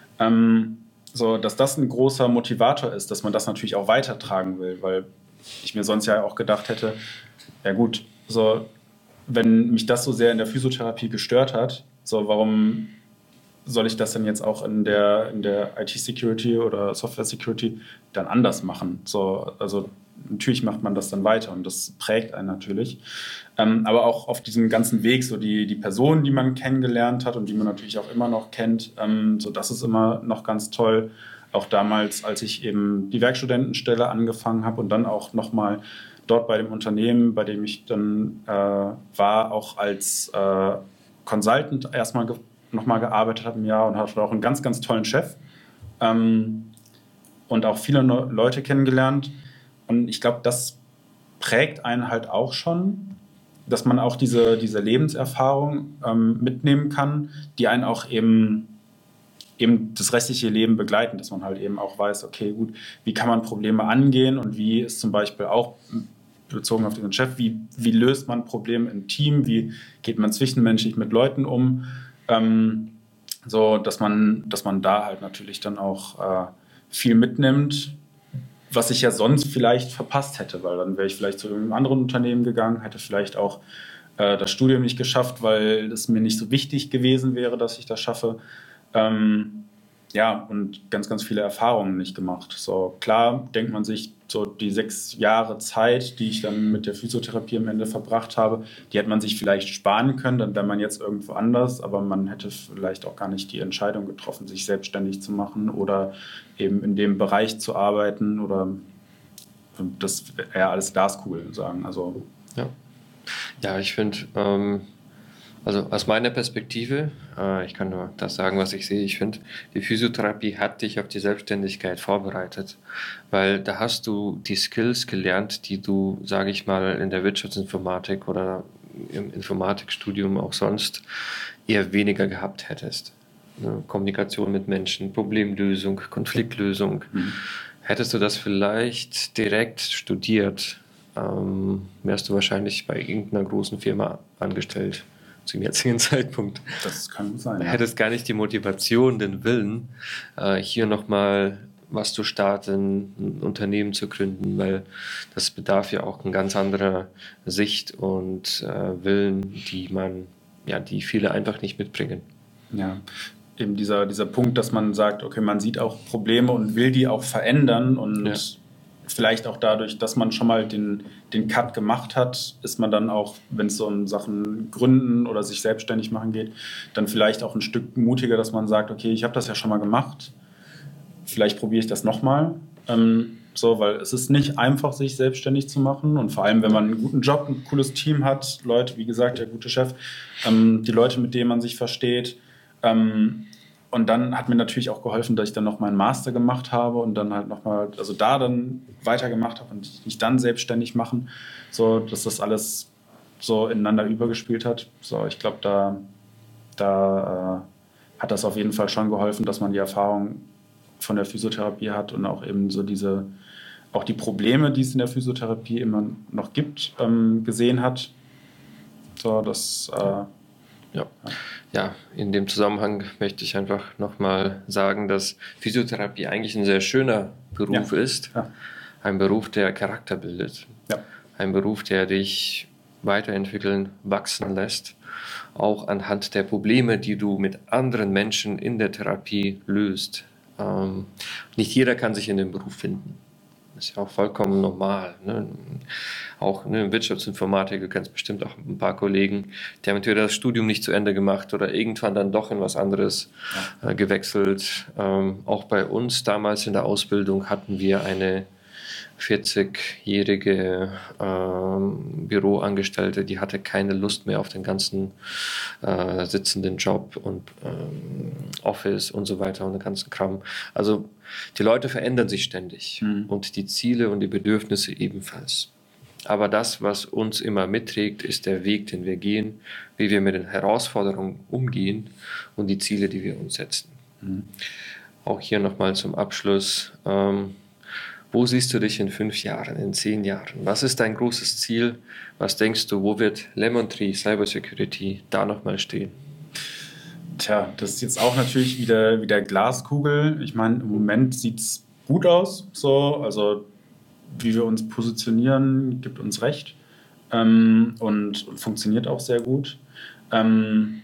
Speaker 2: Ähm, so, dass das ein großer Motivator ist, dass man das natürlich auch weitertragen will, weil ich mir sonst ja auch gedacht hätte, ja gut, so wenn mich das so sehr in der Physiotherapie gestört hat, so, warum soll ich das denn jetzt auch in der, in der I T-Security oder Software-Security dann anders machen? So, also natürlich macht man das dann weiter und das prägt einen natürlich. Ähm, aber auch auf diesem ganzen Weg, so die, die Personen, die man kennengelernt hat und die man natürlich auch immer noch kennt, ähm, so das ist immer noch ganz toll. Auch damals, als ich eben die Werkstudentenstelle angefangen habe und dann auch nochmal dort bei dem Unternehmen, bei dem ich dann äh, war, auch als äh, Consultant erstmal ge- nochmal gearbeitet habe im Jahr und hatte auch einen ganz, ganz tollen Chef ähm, und auch viele no- Leute kennengelernt. Und ich glaube, das prägt einen halt auch schon, dass man auch diese, diese Lebenserfahrung ähm, mitnehmen kann, die einen auch eben, eben das restliche Leben begleiten, dass man halt eben auch weiß, okay, gut, wie kann man Probleme angehen und wie ist zum Beispiel auch bezogen auf den Chef, wie, wie löst man Probleme im Team, wie geht man zwischenmenschlich mit Leuten um, ähm, so dass man, dass man da halt natürlich dann auch äh, viel mitnimmt, was ich ja sonst vielleicht verpasst hätte, weil dann wäre ich vielleicht zu einem anderen Unternehmen gegangen, hätte vielleicht auch äh, das Studium nicht geschafft, weil es mir nicht so wichtig gewesen wäre, dass ich das schaffe. Ähm, ja, und ganz, ganz viele Erfahrungen nicht gemacht. So, klar denkt man sich, so die sechs Jahre Zeit, die ich dann mit der Physiotherapie am Ende verbracht habe, die hätte man sich vielleicht sparen können, dann wäre man jetzt irgendwo anders, aber man hätte vielleicht auch gar nicht die Entscheidung getroffen, sich selbstständig zu machen oder eben in dem Bereich zu arbeiten oder das wäre alles Glaskugel sagen. Also,
Speaker 1: ja. Ja, ich finde, ähm also aus meiner Perspektive, äh, ich kann nur das sagen, was ich sehe, ich finde, die Physiotherapie hat dich auf die Selbstständigkeit vorbereitet, weil da hast du die Skills gelernt, die du, sage ich mal, in der Wirtschaftsinformatik oder im Informatikstudium auch sonst eher weniger gehabt hättest. Ne? Kommunikation mit Menschen, Problemlösung, Konfliktlösung. Mhm. Hättest du das vielleicht direkt studiert, ähm, wärst du wahrscheinlich bei irgendeiner großen Firma angestellt. Zum jetzigen Zeitpunkt.
Speaker 2: Das kann gut sein.
Speaker 1: Du
Speaker 2: ja.
Speaker 1: hättest gar nicht die Motivation, den Willen, äh, hier nochmal was zu starten, ein Unternehmen zu gründen, weil das bedarf ja auch eine ganz anderer Sicht und äh, Willen, die man, ja, die viele einfach nicht mitbringen.
Speaker 2: Ja, eben dieser, dieser Punkt, dass man sagt, okay, man sieht auch Probleme und will die auch verändern und
Speaker 1: Ja.
Speaker 2: vielleicht auch dadurch, dass man schon mal den, den Cut gemacht hat, ist man dann auch, wenn es so um Sachen Gründen oder sich selbstständig machen geht, dann vielleicht auch ein Stück mutiger, dass man sagt, okay, ich habe das ja schon mal gemacht, vielleicht probiere ich das nochmal. Ähm, so, weil es ist nicht einfach, sich selbstständig zu machen und vor allem, wenn man einen guten Job, ein cooles Team hat, Leute, wie gesagt, der gute Chef, ähm, die Leute, mit denen man sich versteht, ähm, und dann hat mir natürlich auch geholfen, dass ich dann noch meinen Master gemacht habe und dann halt nochmal, also da dann weitergemacht habe und mich dann selbstständig machen, so dass das alles so ineinander übergespielt hat. So, ich glaube, da, da äh, hat das auf jeden Fall schon geholfen, dass man die Erfahrung von der Physiotherapie hat und auch eben so diese, auch die Probleme, die es in der Physiotherapie immer noch gibt, ähm, gesehen hat. So, das äh,
Speaker 1: Ja. ja, in dem Zusammenhang möchte ich einfach nochmal sagen, dass Physiotherapie eigentlich ein sehr schöner Beruf
Speaker 2: ja.
Speaker 1: ist.
Speaker 2: Ja.
Speaker 1: Ein Beruf, der Charakter bildet.
Speaker 2: Ja.
Speaker 1: Ein Beruf, der dich weiterentwickeln, wachsen lässt. Auch anhand der Probleme, die du mit anderen Menschen in der Therapie löst. Ähm, nicht jeder kann sich in dem Beruf finden. Das ist ja auch vollkommen normal. Ne? Auch ne, Wirtschaftsinformatik, du kennst bestimmt auch ein paar Kollegen, die haben entweder das Studium nicht zu Ende gemacht oder irgendwann dann doch in was anderes ja. äh, gewechselt. Ähm, auch bei uns damals in der Ausbildung hatten wir eine vierzigjährige ähm, Büroangestellte, die hatte keine Lust mehr auf den ganzen äh, sitzenden Job und ähm, Office und so weiter und den ganzen Kram. Also die Leute verändern sich ständig mhm. und die Ziele und die Bedürfnisse ebenfalls. Aber das, was uns immer mitträgt, ist der Weg, den wir gehen, wie wir mit den Herausforderungen umgehen und die Ziele, die wir uns setzen. Mhm. Auch hier nochmal zum Abschluss. Ähm, Wo siehst du dich in fünf Jahren, in zehn Jahren? Was ist dein großes Ziel? Was denkst du, wo wird Lemon Tree Cybersecurity da nochmal stehen?
Speaker 2: Tja, das ist jetzt auch natürlich wieder, wieder Glaskugel. Ich meine, im Moment sieht es gut aus. So. Also wie wir uns positionieren, gibt uns recht. Ähm, und, und funktioniert auch sehr gut. Ähm,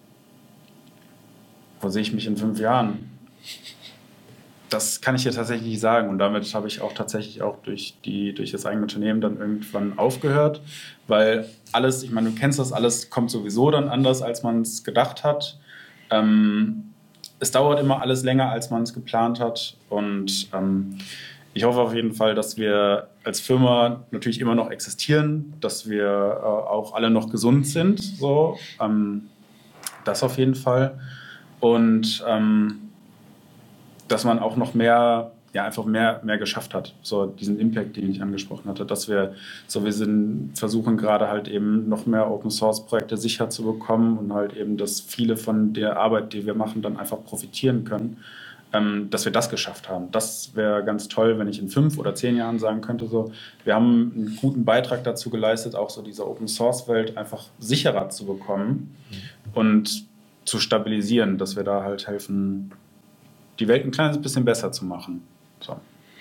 Speaker 2: wo sehe ich mich in fünf Jahren? Das kann ich dir tatsächlich nicht sagen und damit habe ich auch tatsächlich auch durch, die, durch das eigene Unternehmen dann irgendwann aufgehört, weil alles, ich meine, du kennst das, alles kommt sowieso dann anders, als man es gedacht hat. Ähm, es dauert immer alles länger, als man es geplant hat und ähm, ich hoffe auf jeden Fall, dass wir als Firma natürlich immer noch existieren, dass wir äh, auch alle noch gesund sind, so, ähm, das auf jeden Fall und ähm, dass man auch noch mehr, ja, einfach mehr, mehr geschafft hat. So diesen Impact, den ich angesprochen hatte, dass wir, so wir sind, versuchen gerade halt eben noch mehr Open-Source-Projekte sicher zu bekommen und halt eben, dass viele von der Arbeit, die wir machen, dann einfach profitieren können, ähm, dass wir das geschafft haben. Das wäre ganz toll, wenn ich in fünf oder zehn Jahren sagen könnte, so, wir haben einen guten Beitrag dazu geleistet, auch so diese Open-Source-Welt einfach sicherer zu bekommen mhm. und zu stabilisieren, dass wir da halt helfen, die Welt ein kleines bisschen besser zu machen. So.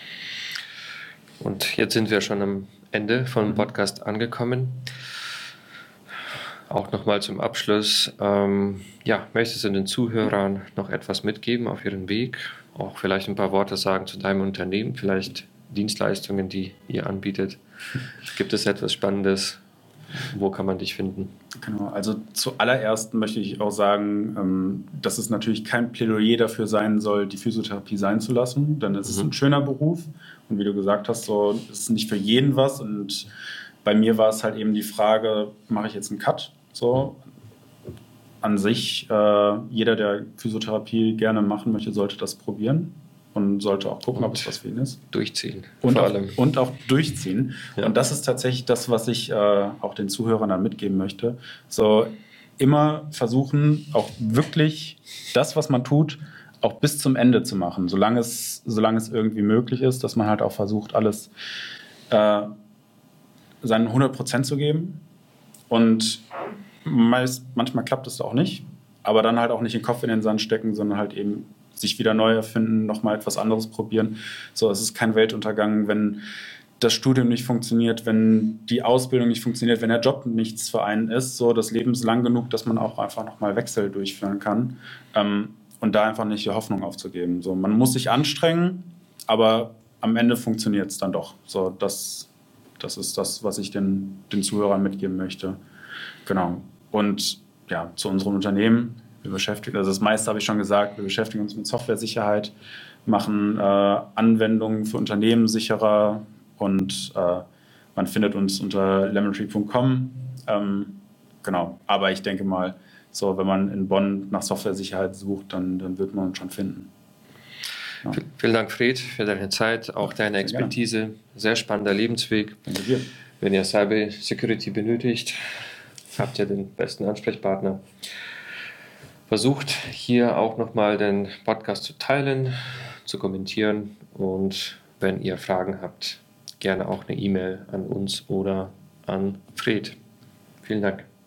Speaker 1: Und jetzt sind wir schon am Ende vom Podcast angekommen. Auch nochmal zum Abschluss. Ähm, ja, möchtest du den Zuhörern noch etwas mitgeben auf ihren Weg? Auch vielleicht ein paar Worte sagen zu deinem Unternehmen, vielleicht Dienstleistungen, die ihr anbietet. Gibt es etwas Spannendes? Wo kann man dich finden?
Speaker 2: Genau, also zuallererst möchte ich auch sagen, ähm, dass es natürlich kein Plädoyer dafür sein soll, die Physiotherapie sein zu lassen, denn es mhm. ist ein schöner Beruf und wie du gesagt hast, so, es ist nicht für jeden was und bei mir war es halt eben die Frage, mache ich jetzt einen Cut? So, an sich, äh, jeder, der Physiotherapie gerne machen möchte, sollte das probieren. Und sollte auch gucken, und ob es was für ihn ist.
Speaker 1: Durchziehen.
Speaker 2: Und,
Speaker 1: vor
Speaker 2: auch,
Speaker 1: allem.
Speaker 2: und auch durchziehen.
Speaker 1: Ja.
Speaker 2: Und das ist tatsächlich das, was ich äh, auch den Zuhörern dann mitgeben möchte. So immer versuchen, auch wirklich das, was man tut, auch bis zum Ende zu machen. Solange es, solange es irgendwie möglich ist, dass man halt auch versucht, alles äh, seinen hundert Prozent zu geben. Und meist, manchmal klappt es auch nicht. Aber dann halt auch nicht den Kopf in den Sand stecken, sondern halt eben sich wieder neu erfinden, nochmal etwas anderes probieren. So, es ist kein Weltuntergang, wenn das Studium nicht funktioniert, wenn die Ausbildung nicht funktioniert, wenn der Job nichts für einen ist. So, das Leben ist lang genug, dass man auch einfach nochmal Wechsel durchführen kann. Ähm, und da einfach nicht die Hoffnung aufzugeben. So, man muss sich anstrengen, aber am Ende funktioniert es dann doch. So, das, das ist das, was ich den, den Zuhörern mitgeben möchte. Genau. Und ja, zu unserem Unternehmen. Wir beschäftigen, also das meiste habe ich schon gesagt, wir beschäftigen uns mit Softwaresicherheit, machen äh, Anwendungen für Unternehmen sicherer und äh, man findet uns unter lemon tree punkt com. Ähm, genau, aber ich denke mal, so, wenn man in Bonn nach Softwaresicherheit sucht, dann, dann wird man uns schon finden.
Speaker 1: Ja. Vielen Dank, Fred, für deine Zeit, auch deine Expertise. Sehr, sehr spannender Lebensweg.
Speaker 2: Danke dir.
Speaker 1: Wenn ihr Cyber Security benötigt, habt ihr den besten Ansprechpartner. Versucht hier auch nochmal den Podcast zu teilen, zu kommentieren und wenn ihr Fragen habt, gerne auch eine E-Mail an uns oder an Fred. Vielen Dank.